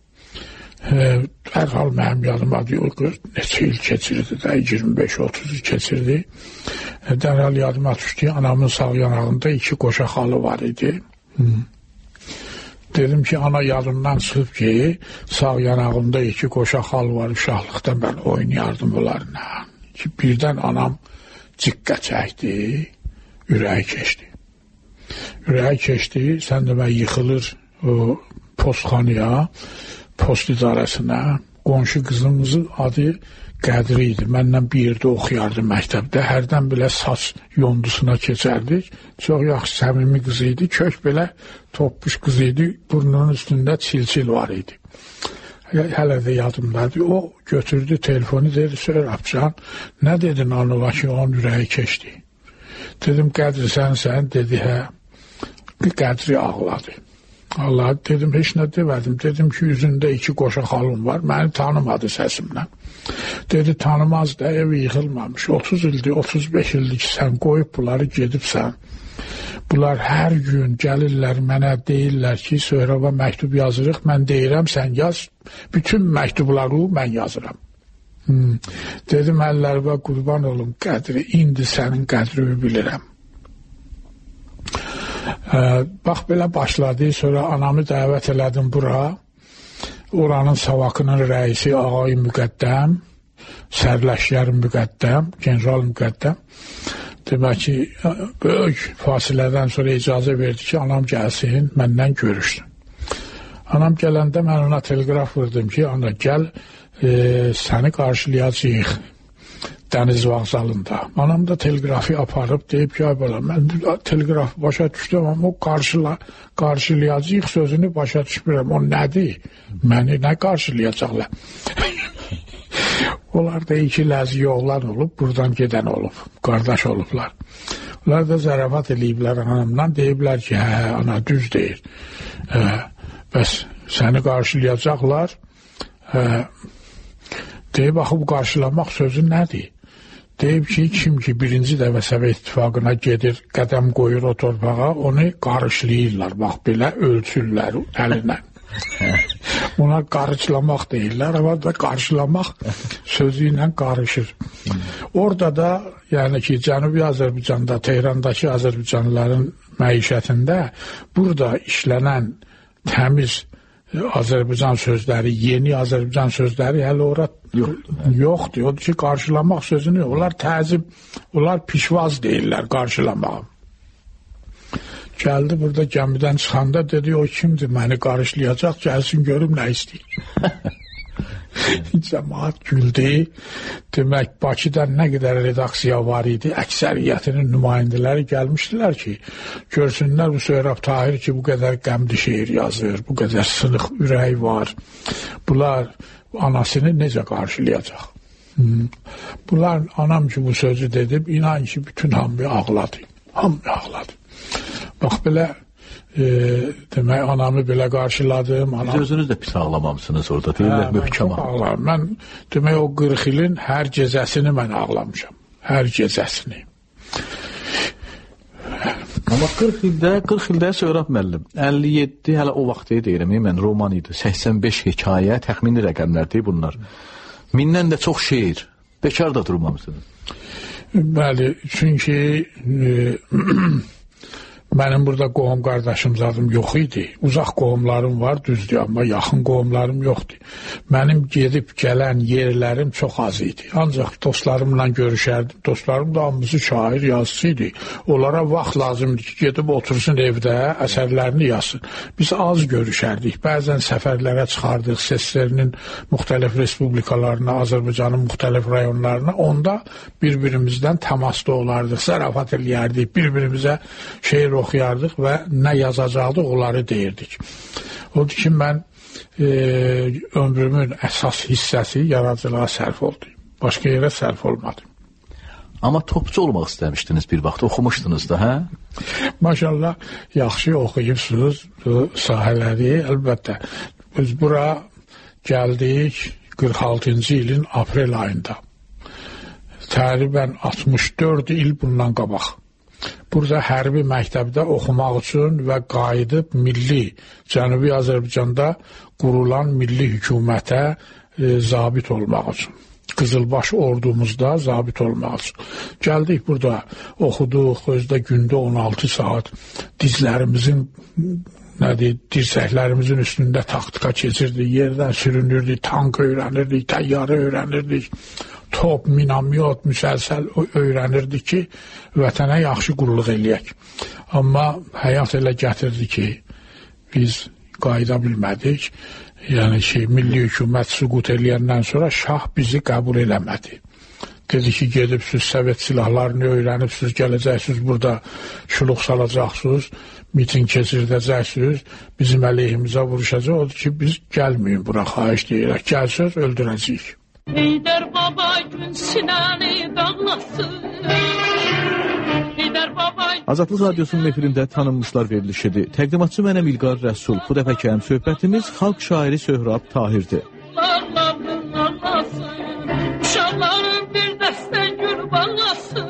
Dərhal mənim yadıma neçə il keçirdi də, 25-30 il keçirdi. Dərhal yadıma düşdü, anamın sağ yanağında 2 qoşa xalı var idi. Dedim ki, ana yadımdan çıxıb ki, sağ yanağımda 2 qoşa xal var, uşaqlıqda mən oynayardım onlarla. Ki, birdən anam ciqqə çəkdi, ürəyi keçdi. Ürəyi keçdi, sən demə yıxılır o postxanaya, post idarəsinə. Qonşu qızımızın adı Qədri idi. Məndən bir yerdə oxuyardı məktəbdə. Hərdən belə saç yondusuna keçərdik. Çox yaxşı, səmimi qız idi. Kök belə toppuş qız idi. Burnunun üstündə çil-çil var idi. Hələ də yadımdadır. O götürdü telefonu, dedi, Söhrabcan, nə dedin anıva ki, onun ürəyi keçdi? Dedim, Qədri sənsən, dedi, hə. Qədri ağladı. Allah, dedim, heç nə demədim. Dedim ki, üzündə 2 qoşa xalım var. Məni tanımadı səsimlə. Dedi, tanımaz da, evi yıxılmamış. 30 ildir, 35 ildir ki, sən qoyub bunları gedibsən. Bunlar hər gün gəlirlər, mənə deyirlər ki, Söhrəbə məktub yazırıq. Mən deyirəm, sən yaz. Bütün məktubları mən yazıram. Dedim, əllərimə qurban olum qədri. İndi sənin qədrini bilirəm. Bax, belə başladı. Sonra anamı dəvət elədim bura. Oranın savakının rəisi Ağay Müqəddəm, Sərləşyər Müqəddəm, General Müqəddəm. Demək ki, böyük fasilədən sonra icazə verdi ki, anam gəlsin, məndən görüşsün. Anam gələndə mən ona telegraf vurdım ki, ana gəl, səni qarşılayacağıq dəniz vağzalında. Anam da telegrafı aparıb deyib ki, mən telegrafı başa düşdüm, amma o qarşılayacağıq sözünü başa düşmürəm. O nədir? Məni nə qarşılayacaqlar? Onlar da 2 ləzi oğlan olub, buradan gedən olub, qardaş olublar. Onlar da zərafat eləyiblər anamdan, deyiblər ki, hə, ana düz deyir. Bəs səni qarşılayacaqlar. Deyib, axı bu qarşılamaq sözü nədir? Deyib ki, kim ki birinci dəfə Sovet İttifaqına gedir, qədəm qoyur o torpağa, onu qarşılayırlar, bax belə ölçürlər əlinə. Buna qarşılamaq deyirlər, amma da qarşılamaq sözü ilə qarışır. Orada da, yəni ki, Cənubi Azərbaycanda, Tehrandakı Azərbaycanlıların məişətində burada işlənən təmiz Azərbaycan sözləri, yeni Azərbaycan sözləri hələ ora yoxdur. Odur ki, qarşılamaq sözünü, onlar təzib, onlar pişvaz deyirlər qarşılamağa. Gəldi burada gəmidən çıxanda dedi, o kimdir, məni qarşılayacaq, gəlsin görüm nə istəyir. Cəmaat güldü. Demək, Bakıdan nə qədər redaksiya var idi, əksəriyyətinin nümayəndələri gəlmişdilər ki, görsünlər bu Söhrəb Tahir ki, bu qədər qəmli şeir yazır, bu qədər sınıq ürək var. Bunlar anasını necə qarşılayacaq? Bunlar anam ki, bu sözü dedib, inan ki, bütün hamı ağladı. Hamı ağladı. Bax, belə demək, anamı belə qarşıladım. Siz özünüz də pis ağlamamsınız orada, deyirlər, möhkəm ağladım. Mən, demək, o 40 ilin hər gecəsini mən ağlamışam. Hər gecəsini. Amma 40 ildə Söhrəb müəllim, 57, hələ o vaxtı deyirəm, mən roman idi, 85 hekayə, təxmini rəqəmlərdir bunlar. 1000-dən də çox şeir. Bekar da durmamısınız. Bəli, çünki mənim burada qohum qardaşım zadım yox idi. Uzaq qohumlarım var, düzdür, amma yaxın qohumlarım yoxdur. Mənim gedib gələn yerlərim çox az idi. Ancaq dostlarımla görüşərdim. Dostlarım da hamısı şair, yazısı idi. Onlara vaxt lazımdır ki, gedib otursun evdə, əsərlərini yazsın. Biz az görüşərdik. Bəzən səfərlərə çıxardıq, SSR-nin müxtəlif respublikalarına, Azərbaycanın müxtəlif rayonlarına. Onda bir-birimizdən təmasda olardıq, zərafat eləyərdik, bir-birimizə şeir oxuyardıq və nə yazacaqdıq, onları deyirdik. Odur ki, mən ömrümün əsas hissəsi yaradıcılığa sərf oldu. Başqa yerə sərf olmadı. Amma topçu olmaq istəmişdiniz bir vaxt, oxumuşdunuz da, hə? Maşallah, yaxşı oxuyubsunuz bu sahələri, əlbəttə. Biz bura gəldik 46-cı ilin aprel ayında. Təqribən 64 il bundan qabaq. Burada hərbi məktəbdə oxumaq üçün və qayıdıb milli, Cənubi Azərbaycanda qurulan milli hökumətə zabit olmaq üçün. Qızılbaş ordumuzda zabit olmaq üçün. Gəldik burada, oxuduq, özdə gündə 16 saat dizlərimizin, dirsəklərimizin üstündə taktika keçirdik, yerdən sürünürdük, tank öyrənirdik, təyyarə öyrənirdik. Top, minamyot, müsəlsəl öyrənirdik ki, vətənə yaxşı qulluq eləyək. Amma həyat elə gətirdi ki, biz qayıda bilmədik. Yəni ki, milli hökumət süqut eləyəndən sonra şah bizi qəbul eləmədi. Dedi ki, gedibsiniz, Sovet silahlarını öyrənibsiniz, gələcəksiniz, burada şuluq salacaqsınız, miting keçirdəcəksiniz, bizim əleyhimizə vuruşacaq. Odur ki, biz gəlməyin bura, xahiş deyirək, gəlsəz öldürəcəyik. Heydər baba gün sinəni dağlasın, Heydər baba Azadlıq Radiosunun efirində tanınmışlar verilişidir. Təqdimatçı mənəm İlqar Rəsul. Bu dəfəki həm söhbətimiz xalq şairi Söhrab Tahirdir. Uşaqların bir dəstə gül balası.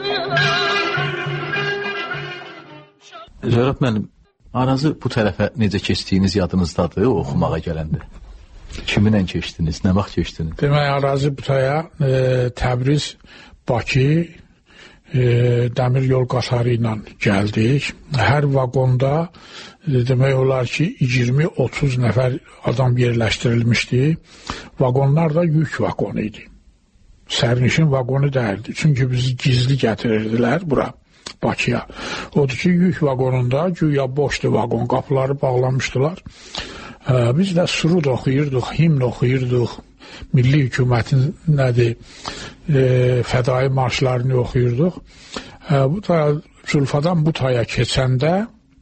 Söhrab müəllim, arazı bu tərəfə necə keçdiyiniz yadınızdadır o oxumağa gələndə? Kiminlə keçdiniz, nə vaxt keçdiniz? Demək, arazı bu taya Təbriz, Bakı, dəmir yol qatarı ilə gəldik. Hər vaqonda demək olar ki 20-30 nəfər adam yerləşdirilmişdi. Vaqonlar da yük vaqonu idi. Sərnişin vaqonu deyildi. Çünki bizi gizli gətirirdilər bura, Bakıya. Odur ki, yük vaqonunda güya boşdu vaqon, qapıları bağlamışdılar. Biz də surud oxuyurduq, himn oxuyurduq. Milli hökumətin nədir, fədai marşlarını oxuyurduq. Bu da Culfadan bu taya keçəndə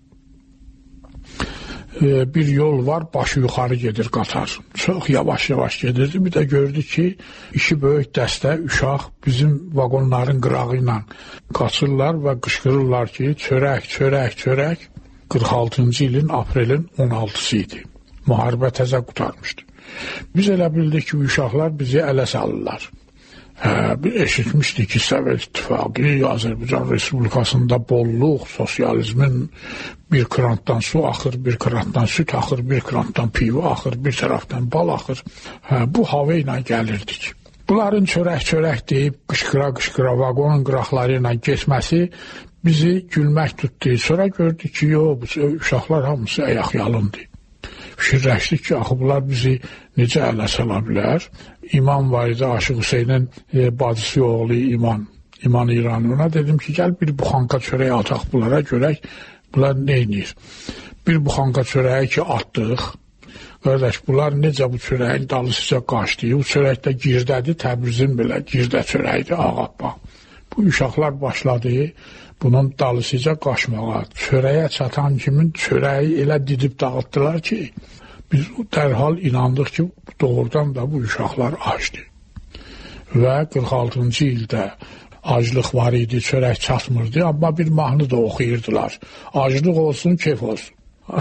bir yol var, başı yuxarı gedir qatar. Çox yavaş-yavaş gedirdi. Bir də gördük ki, iki böyük dəstə uşaq bizim vaqonların qırağı ilə qaçırlar və qışqırırlar ki, çörək, çörək, çörək. 46-cı ilin aprelin 16-sı idi. Müharibə təzə qutarmışdı. Biz elə bildik ki, uşaqlar bizi ələ salırlar. Eşitmişdik ki, Sovet İttifaqı, Azərbaycan Respublikasında bolluq, sosializmin bir krantdan su axır, bir krantdan süt axır, bir krantdan pivo axır, bir tərəfdən bal axır. Bu hava ilə gəlirdik. Bunların çörək-çörək deyib qışqıra-qışqıra vaqonun qıraqları ilə geçməsi bizi gülmək tutdu. Sonra gördük ki, bu uşaqlar hamısı ayaqyalındı. Fikirləşdik ki, axı bunlar bizi necə ələ sala bilər? İman var idi, Aşıq Hüseynin bacısı oğlu İman İranı. Ona dedim ki, gəl bir buxanka çörək ataq bunlara, görək bunlar neynir? Bir buxanka çörəyi ki, atdıq. Qardaş, bunlar necə bu çörəyin dalısıca qaçdı? Bu çörəkdə girdədir, Təbrizin belə girdə çörəkdir, ağabbaq. Bu uşaqlar başladı bunun dalısıca qaçmağa. Çörəyə çatan kimin çörəyi elə didib dağıtdılar ki, biz dərhal inandıq ki, doğrudan da bu uşaqlar acdı. Və 46-cı ildə aclıq var idi, çörək çatmırdı, amma bir mahnı da oxuyurdular. Aclıq olsun, keyf olsun.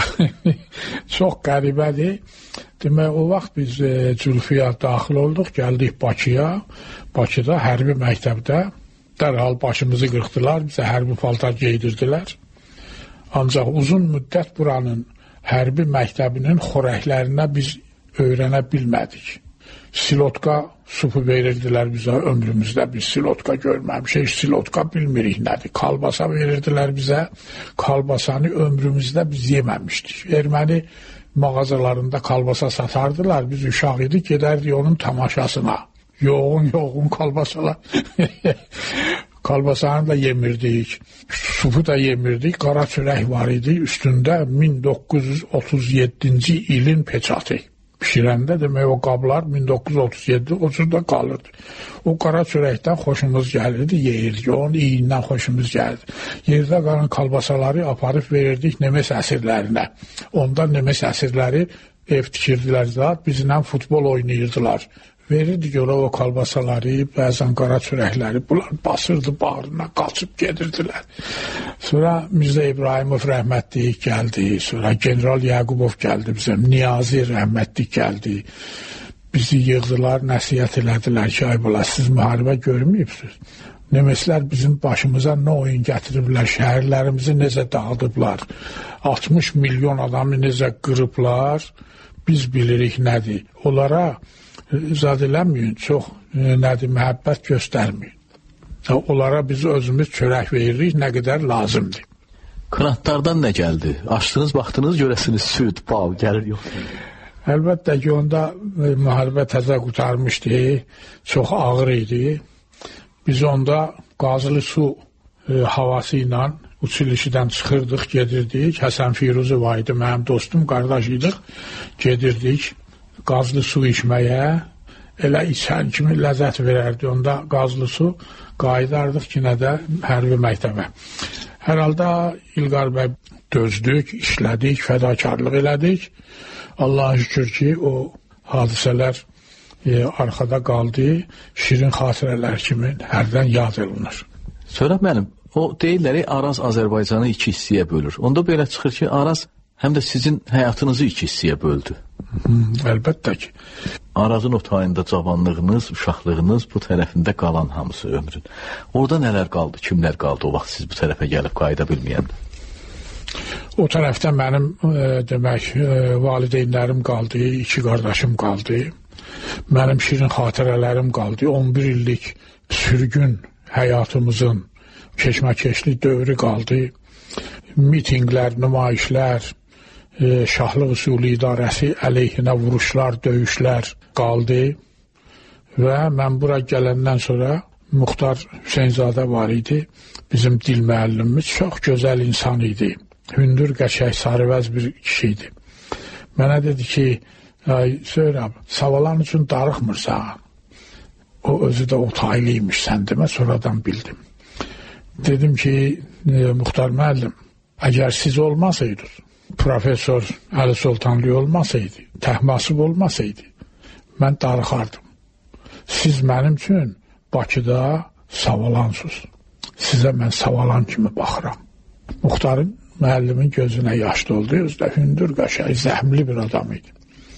Çox qəribədir. Demək, o vaxt biz Cülfiyə daxil olduq, gəldik Bakıya. Bakıda hərbi məktəbdə dərhal başımızı qırxdılar, bizə hərbi paltar geydirdilər. Ancaq uzun müddət buranın hərbi məktəbinin xorəklərinə biz öyrənə bilmədik. Silotka supu verirdilər bizə ömrümüzdə, biz silotka görməmişik, silotka bilmirik nədir. Kalbasa verirdilər bizə, kalbasanı ömrümüzdə biz yeməmişdik. Erməni mağazalarında kalbasa satardılar, biz uşaq idi, gedərdik onun tamaşasına. Yoğun kalbasalar. Kalbasanı da yemirdik, supu da yemirdik, qara çörək var idi, üstündə 1937-ci ilin peçatı. Pişirəndə demək o qablar 1937 o cürdə qalırdı. O qara çörəkdən xoşumuz gəlirdi, yeyirdik, onun iyindən xoşumuz gəlirdi. Yerdə qalan kalbasaları aparıb verirdik Nemes əsirlərinə. Onda Nemes əsirləri ev tikirdilər, bizlə futbol oynayırdılar. Verirdi görə o kalbasaları, bəzən qara çörəkləri, bunlar basırdı bağrına, qaçıb gedirdilər. Sonra Mirzə İbrahimov rəhmətlik gəldi, sonra General Yaqubov gəldi bizə, Niyazi rəhmətlik gəldi. Bizi yığdılar, nəsiyyət elədilər ki, ay bala, siz müharibə görməyibsiniz. Nemeslər bizim başımıza nə oyun gətiriblər, şəhərlərimizi necə dağıdıblar, 60 milyon adamı necə qırıblar, biz bilirik nədir. Onlara zad eləməyin, çox nədir, məhəbbət göstərməyin. Onlara biz özümüz çörək veririk, nə qədər lazımdır. Qıratlardan nə gəldi? Açdınız, baxdınız, görəsiniz süd, bal gəlir, yox. Əlbəttə ki, onda müharibə təzə qutarmışdı, çox ağır idi. Biz onda qazılı su havası ilə uçilişidən çıxırdıq, gedirdik. Həsən Firuzi var idi, mənim dostum, qardaş idik, gedirdik. Qazlı su içməyə, elə içən kimi ləzzət verərdi. Onda qazlı su qayıdardıq yenə də hərbi məktəbə. Hər halda İlqar bəy dözdük, işlədik, fədakarlıq elədik. Allah'a şükür ki, o hadisələr arxada qaldı, şirin xatirələr kimi hərdən yad olunur. Sonra mənim, O deyirlər, Araz Azərbaycanı iki hissəyə bölür. Onda belə çıxır ki, Araz həm də sizin həyatınızı iki hissəyə böldü. Əlbəttə ki. Arazın o tayında cavanlığınız, uşaqlığınız, bu tərəfində qalan hamısı ömrün. Orada nələr qaldı, kimlər qaldı o vaxt siz bu tərəfə gəlib qayıda bilməyəndə? O tərəfdə mənim demək valideynlərim qaldı, iki qardaşım qaldı. Mənim şirin xatirələrim qaldı. 11 illik sürgün həyatımızın keşməkeşli dövrü qaldı. Mitinqlər, nümayişlər, şahlıq üsulu idarəsi əleyhinə vuruşlar, döyüşlər qaldı və mən bura gələndən sonra Muxtar Hüseynzadə var idi. Bizim dil müəllimimiz çox gözəl insan idi. Hündür, qəşəng, sarıvəz bir kişi idi. Mənə dedi ki, Söyrəm, savalan üçün darıxmırsan. O özü də o taylıymış, sən demə, sonradan bildim. Dedim ki, Muxtar müəllim, əgər siz olmasaydınız, Profesör Əli Sultanlı olmasaydı, Təhmasib olmasaydı, mən darıxardım. Siz mənim üçün Bakıda savalansınız. Sizə mən savalan kimi baxıram. Muxtarın müəllimin gözünə yaş doldu, özü də hündür, qəşəng, zəhmli bir adam idi.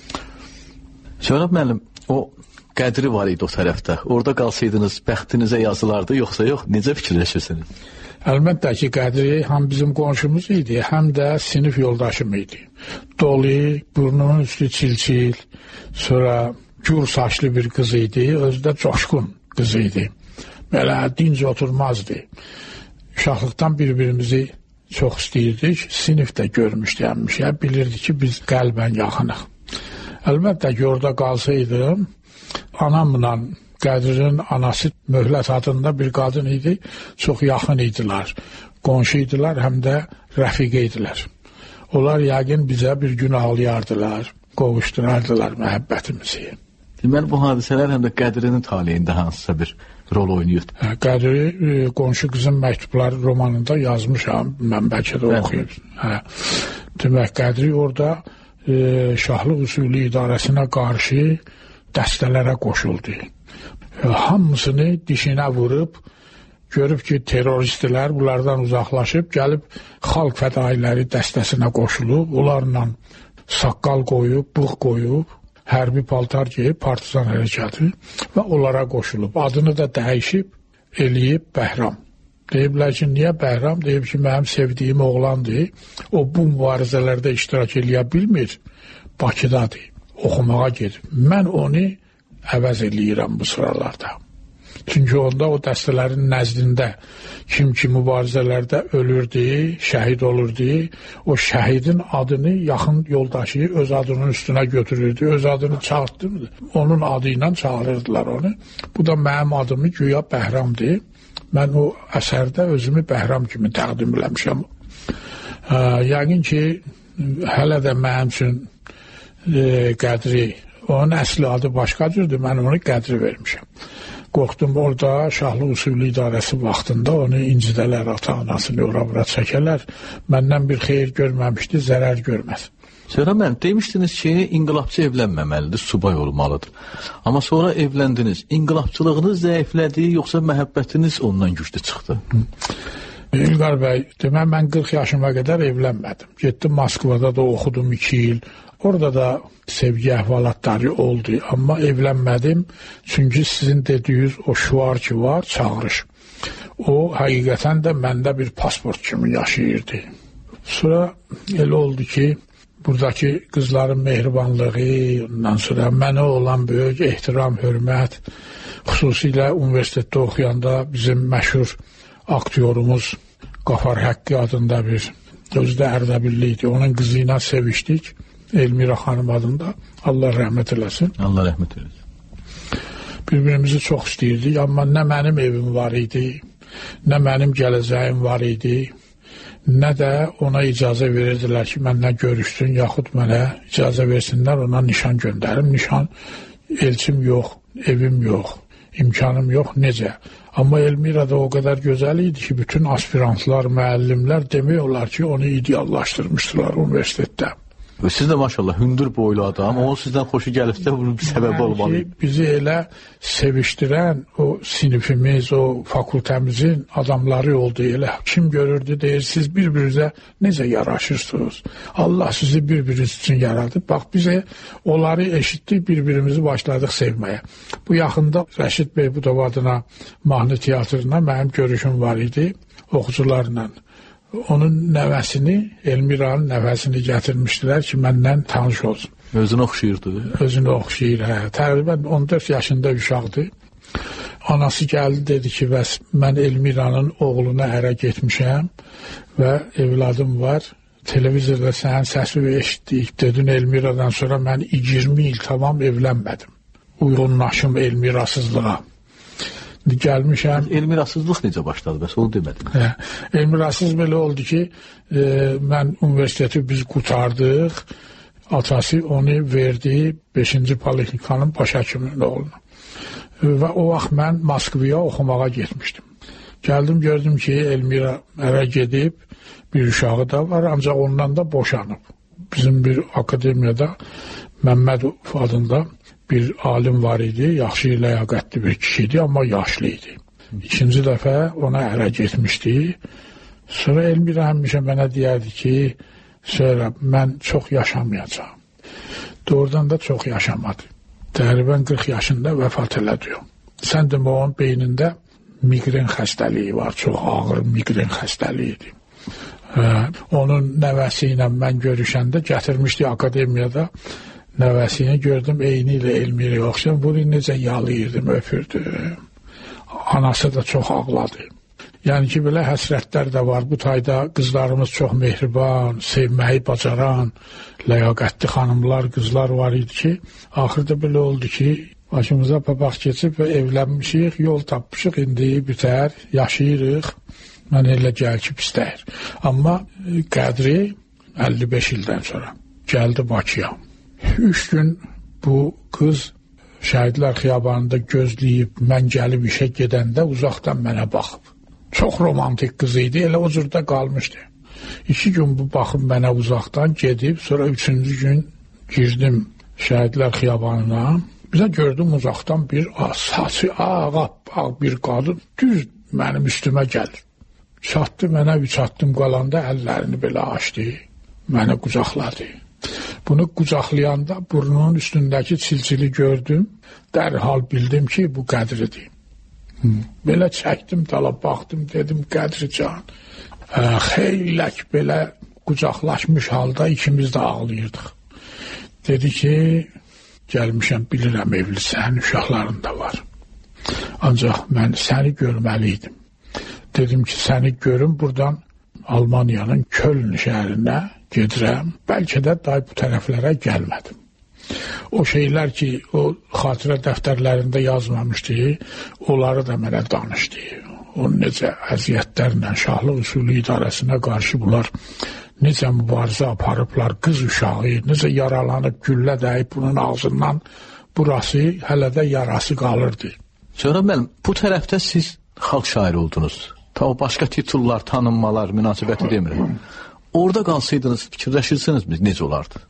Söyrəm müəllim, o qədri var idi o tərəfdə. Orada qalsaydınız, bəxtinizə yazılardı, yoxsa yox? Necə fikirləşirsiniz? Əlbəttə ki, Qədri həm bizim qonşumuz idi, həm də sinif yoldaşım idi. Dolu, burnunun üstü çil-çil, sonra gür saçlı bir qız idi, özü də coşqun qız idi. Belə dinc oturmazdı. Uşaqlıqdan bir-birimizi çox istəyirdik, sinifdə görmüşdük, bilirdik ki, biz qəlbən yaxınıq. Əlbəttə ki, orada qalsaydım, anamla Qədirin anası Möhlət adında bir qadın idi, çox yaxın idilər, qonşu idilər, həm də rəfiqə idilər. Onlar yəqin bizə bir gün ağlayardılar, qovuşturardılar məhəbbətimizi. Deməli, bu hadisələr həm də Qədirinin taleyində hansısa bir rol oynayırdı. Qədiri qonşu qızın məktubları romanında yazmışam, mən bəlkə də oxuyum. Demək, Qədiri orada şahlıq üsulu idarəsinə qarşı dəstələrə qoşuldu. Hamısını dişinə vurub, görüb ki, teröristlər bunlardan uzaqlaşıb, gəlib xalq fədailəri dəstəsinə qoşulub, onlarla saqqal qoyub, bığ qoyub, hərbi paltar geyib, partizan hərəkatı və onlara qoşulub. Adını da dəyişib, eləyib Bəhram. Deyiblər ki, niyə Bəhram? Deyib ki, mənim sevdiyim oğlandır, o bu mübarizələrdə iştirak eləyə bilmir, Bakıdadır, oxumağa gedib. Mən onu əvəz eləyirəm bu sıralarda. Çünki onda o dəstələrin nəzdində kim ki mübarizələrdə ölürdü, şəhid olurdu, o şəhidin adını yaxın yoldaşı öz adının üstünə götürürdü, öz adını çağırtdırdı, onun adı ilə çağırırdılar onu. Bu da mənim adımı güya Bəhramdır. Mən o əsərdə özümü Bəhram kimi təqdim eləmişəm. Yəqin ki, hələ də mənim üçün Qədri, onun əsli adı başqa cürdür, mən onu Qədri vermişəm. Qorxdum, orada şahlıq üsulu idarəsi vaxtında onu incidələr, ata-anasını ora-bura çəkələr. Məndən bir xeyir görməmişdi, zərər görməz. Söyrəm müəllim, demişdiniz ki, inqilabçı evlənməməlidir, subay olmalıdır. Amma sonra evləndiniz. İnqilabçılığınız zəiflədi, yoxsa məhəbbətiniz ondan güclü çıxdı? İlqar bəy, demək, mən 40 yaşıma qədər evlənmədim. Getdim Moskvada da oxudum 2 il. Orada da sevgi əhvalatları oldu. Amma evlənmədim. Çünki sizin dediyiniz o şuar ki var, çağırış. O, həqiqətən də məndə bir pasport kimi yaşayırdı. Sonra elə oldu ki, buradakı qızların mehribanlığı, ondan sonra mənə olan böyük ehtiram, hörmət, xüsusilə universitetdə oxuyanda bizim məşhur aktyorumuz Qafar Həqqi adında bir, özü də Ərdəbilli idi. Onun qızı ilə sevişdik. Elmira xanım adında. Allah rəhmət eləsin. Allah rəhmət eləsin. Bir-birimizi çox istəyirdik, amma nə mənim evim var idi, nə mənim gələcəyim var idi, nə də ona icazə verirdilər ki, mənlə görüşsün, yaxud mənə icazə versinlər, ona nişan göndərim. Nişan, elçim yox, evim yox, imkanım yox, necə? Amma Elmira da o qədər gözəl idi ki, bütün aspirantlar, müəllimlər demək olar ki, onu ideallaşdırmışdılar universitetdə. Siz də maşallah hündür boylu adam, o sizdən xoşu gəlibsə bunun bir səbəbi olmalı. Bizi elə sevişdirən o sinifimiz, o fakültemizin adamları oldu elə. Kim görürdü deyir, siz bir-birinizə necə yaraşırsınız? Allah sizi bir-biriniz üçün yaradı. Bax, bizə onları eşitdik, bir-birimizi başladıq sevməyə. Bu yaxında Rəşid Beybudov adına mahnı teatrına mənim görüşüm var idi oxucularla. Onun nəvəsini, Elmiranın nəvəsini gətirmişdilər ki, məndən tanış olsun. Özünü oxşayırdı. Özünü oxşayır, hə. Təqribən 14 yaşında uşaqdır. Anası gəldi, dedi ki, bəs mən Elmiranın oğluna ərə getmişəm və evladım var. Televizorda sənin səsini eşitdik. Dedin Elmiradan sonra mən 20 il tamam evlənmədim. Uyğunlaşım Elmirasızlığa. Gəlmişəm. Elmirasızlıq necə başladı? Bəs onu demədim. Hə, Elmirasız belə oldu ki, mən universiteti biz qutardıq. Atası onu verdi 5-ci Politexnikanın baş həkiminin oğluna. Və o vaxt mən Moskvaya oxumağa getmişdim. Gəldim, gördüm ki, Elmira ərə gedib, bir uşağı da var, ancaq ondan da boşanıb. Bizim bir akademiyada Məmmədov adında bir alim var idi, yaxşı ləyaqətli bir kişiydi, amma yaşlı idi. İkinci dəfə ona ərə getmişdi. Sonra Elmira həmişə mənə deyərdi ki, sonra mən çox yaşamayacağam. Doğrudan da çox yaşamadı. Təqribən 40 yaşında vəfat elədi o. Sən demə onun beynində migren xəstəliyi var, çox ağır migren xəstəliyi idi. Onun nəvəsi ilə mən görüşəndə gətirmişdi akademiyada. Nəvəsini gördüm, eyni ilə Elmirə oxşayan. Bunu necə yalayırdım, öpürdüm. Anası da çox ağladı. Yəni ki, belə həsrətlər də var. Bu tayda qızlarımız çox mehriban, sevməyi bacaran, ləyaqətli xanımlar, qızlar var idi ki, axırda belə oldu ki, başımıza papaq keçib və evlənmişik, yol tapmışıq, indi bitər, yaşayırıq. Mən elə gəl ki, istəyir. Amma qədri 55 ildən sonra gəldi Bakıya. 3 gün bu qız Şəhidlər Xiyabanında gözləyib, mən gəlib işə gedəndə uzaqdan mənə baxıb. Çox romantik qız idi, elə o cürdə qalmışdı. 2 gün bu baxıb mənə uzaqdan gedib, sonra 3-cü gün girdim Şəhidlər Xiyabanına. Bir də gördüm uzaqdan bir saçı ağ bir qadın düz mənim üstümə gəlir. Çatdı mənə, çatdım qalanda əllərini belə açdı, mənə qucaqladı. Bunu qucaqlayanda burnunun üstündəki çilçili gördüm, dərhal bildim ki, bu Qədridir. Belə çəkdim, dala baxdım, dedim Qədrican. Xeylək belə qucaqlaşmış halda ikimiz də ağlayırdıq. Dedi ki, gəlmişəm, bilirəm evlisən, uşaqların da var. Ancaq mən səni görməliydim. Dedim ki, səni görüm, buradan Almaniyanın Köln şəhərinə gedirəm. Bəlkə də day bu tərəflərə gəlmədim. O şeylər ki, o xatirə dəftərlərində yazmamışdı, onları da mənə danışdı. O necə əziyyətlərlə Şahlıq Üsulü İdarəsinə qarşı bunlar necə mübarizə aparıblar, qız uşağı, necə yaralanıb, güllə dəyib bunun ağzından burası hələ də yarası qalırdı. Sonra mən bu tərəfdə siz xalq şairi oldunuz. Ta o başqa titullar, tanınmalar, münasibəti demirəm. Orada qalsaydınız, fikirləşirsiniz necə olardı?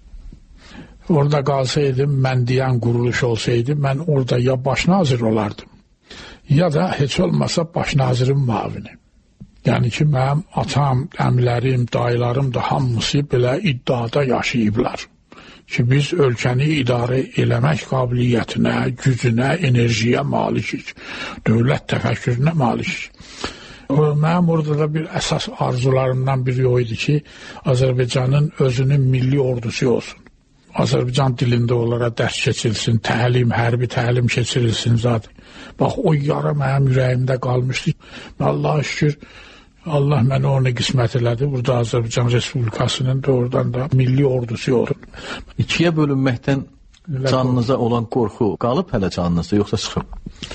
Orada qalsaydım, mən deyən quruluş olsaydı, mən orada ya baş nazir olardım, ya da heç olmasa baş nazirin mavini. Yəni ki, mənim atam, əmlərim, dayılarım da hamısı belə iddiada yaşayıblar. Ki, biz ölkəni idarə eləmək qabiliyyətinə, gücünə, enerjiyə malikik, dövlət təfəkkürünə malikik. Mənim orada da bir əsas arzularımdan biri o idi ki, Azərbaycanın özünün milli ordusu olsun. Azərbaycan dilində onlara dərs keçirilsin, təlim, hərbi təlim keçirilsin zaten. Bax, o yara mənim ürəyimdə qalmışdı. Allah'a şükür, Allah mənə onu qismət elədi. Burada Azərbaycan Respublikasının doğrudan da milli ordusu olsun. İkiyə bölünməkdən canınıza olan qorxu qalıb hələ canınızda, yoxsa çıxıb?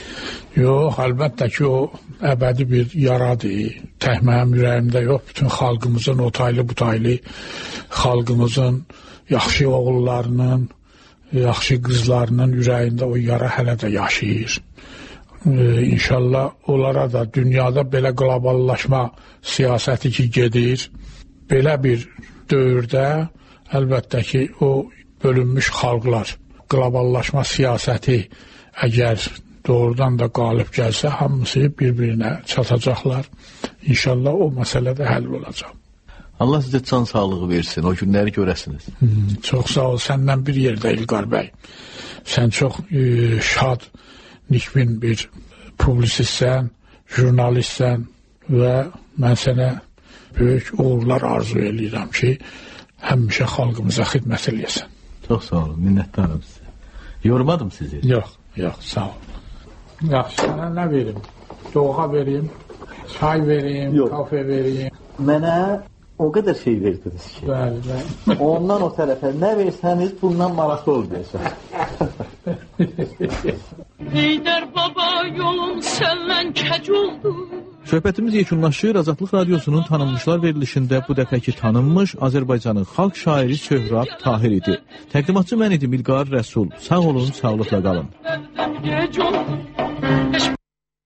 Yox, əlbəttə ki, o əbədi bir yaradır. Tək mənim ürəyimdə yox, bütün xalqımızın, o taylı, bu taylı xalqımızın, yaxşı oğullarının, yaxşı qızlarının ürəyində o yara hələ də yaşayır. İnşallah onlara da dünyada belə qloballaşma siyasəti ki gedir, belə bir dövrdə əlbəttə ki, o bölünmüş xalqlar, qloballaşma siyasəti əgər doğrudan da qalib gəlsə, hamısı bir-birinə çatacaqlar. İnşallah o məsələ də həll olacaq. Allah sizə can sağlığı versin, o günləri görəsiniz. Çox sağ ol, səndən bir yerdə İlqar bəy. Sən çox şad, nikbin bir publisistsən, jurnalistsən və mən sənə böyük uğurlar arzu edirəm ki, həmişə xalqımıza xidmət eləyəsən. Çox sağ olun, minnətdarım sizə. Yormadım sizi. Yox, sağ ol. Yaxşı, sənə nə verim? Doğğa verim, çay verim, kafe verim. Mənə o qədər şey verdiniz ki. Bəli. Ondan o tərəfə nə versəniz, bundan maraqlı olmayacaq. Heydər baba yolum səndən kəc oldu. Söhbətimiz yekunlaşır. Azadlıq Radiosunun tanınmışlar verilişində bu dəfəki tanınmış Azərbaycanın xalq şairi Söhrab Tahir idi. Təqdimatçı mən idim İlqar Rəsul. Sağ olun, sağlıqla qalın.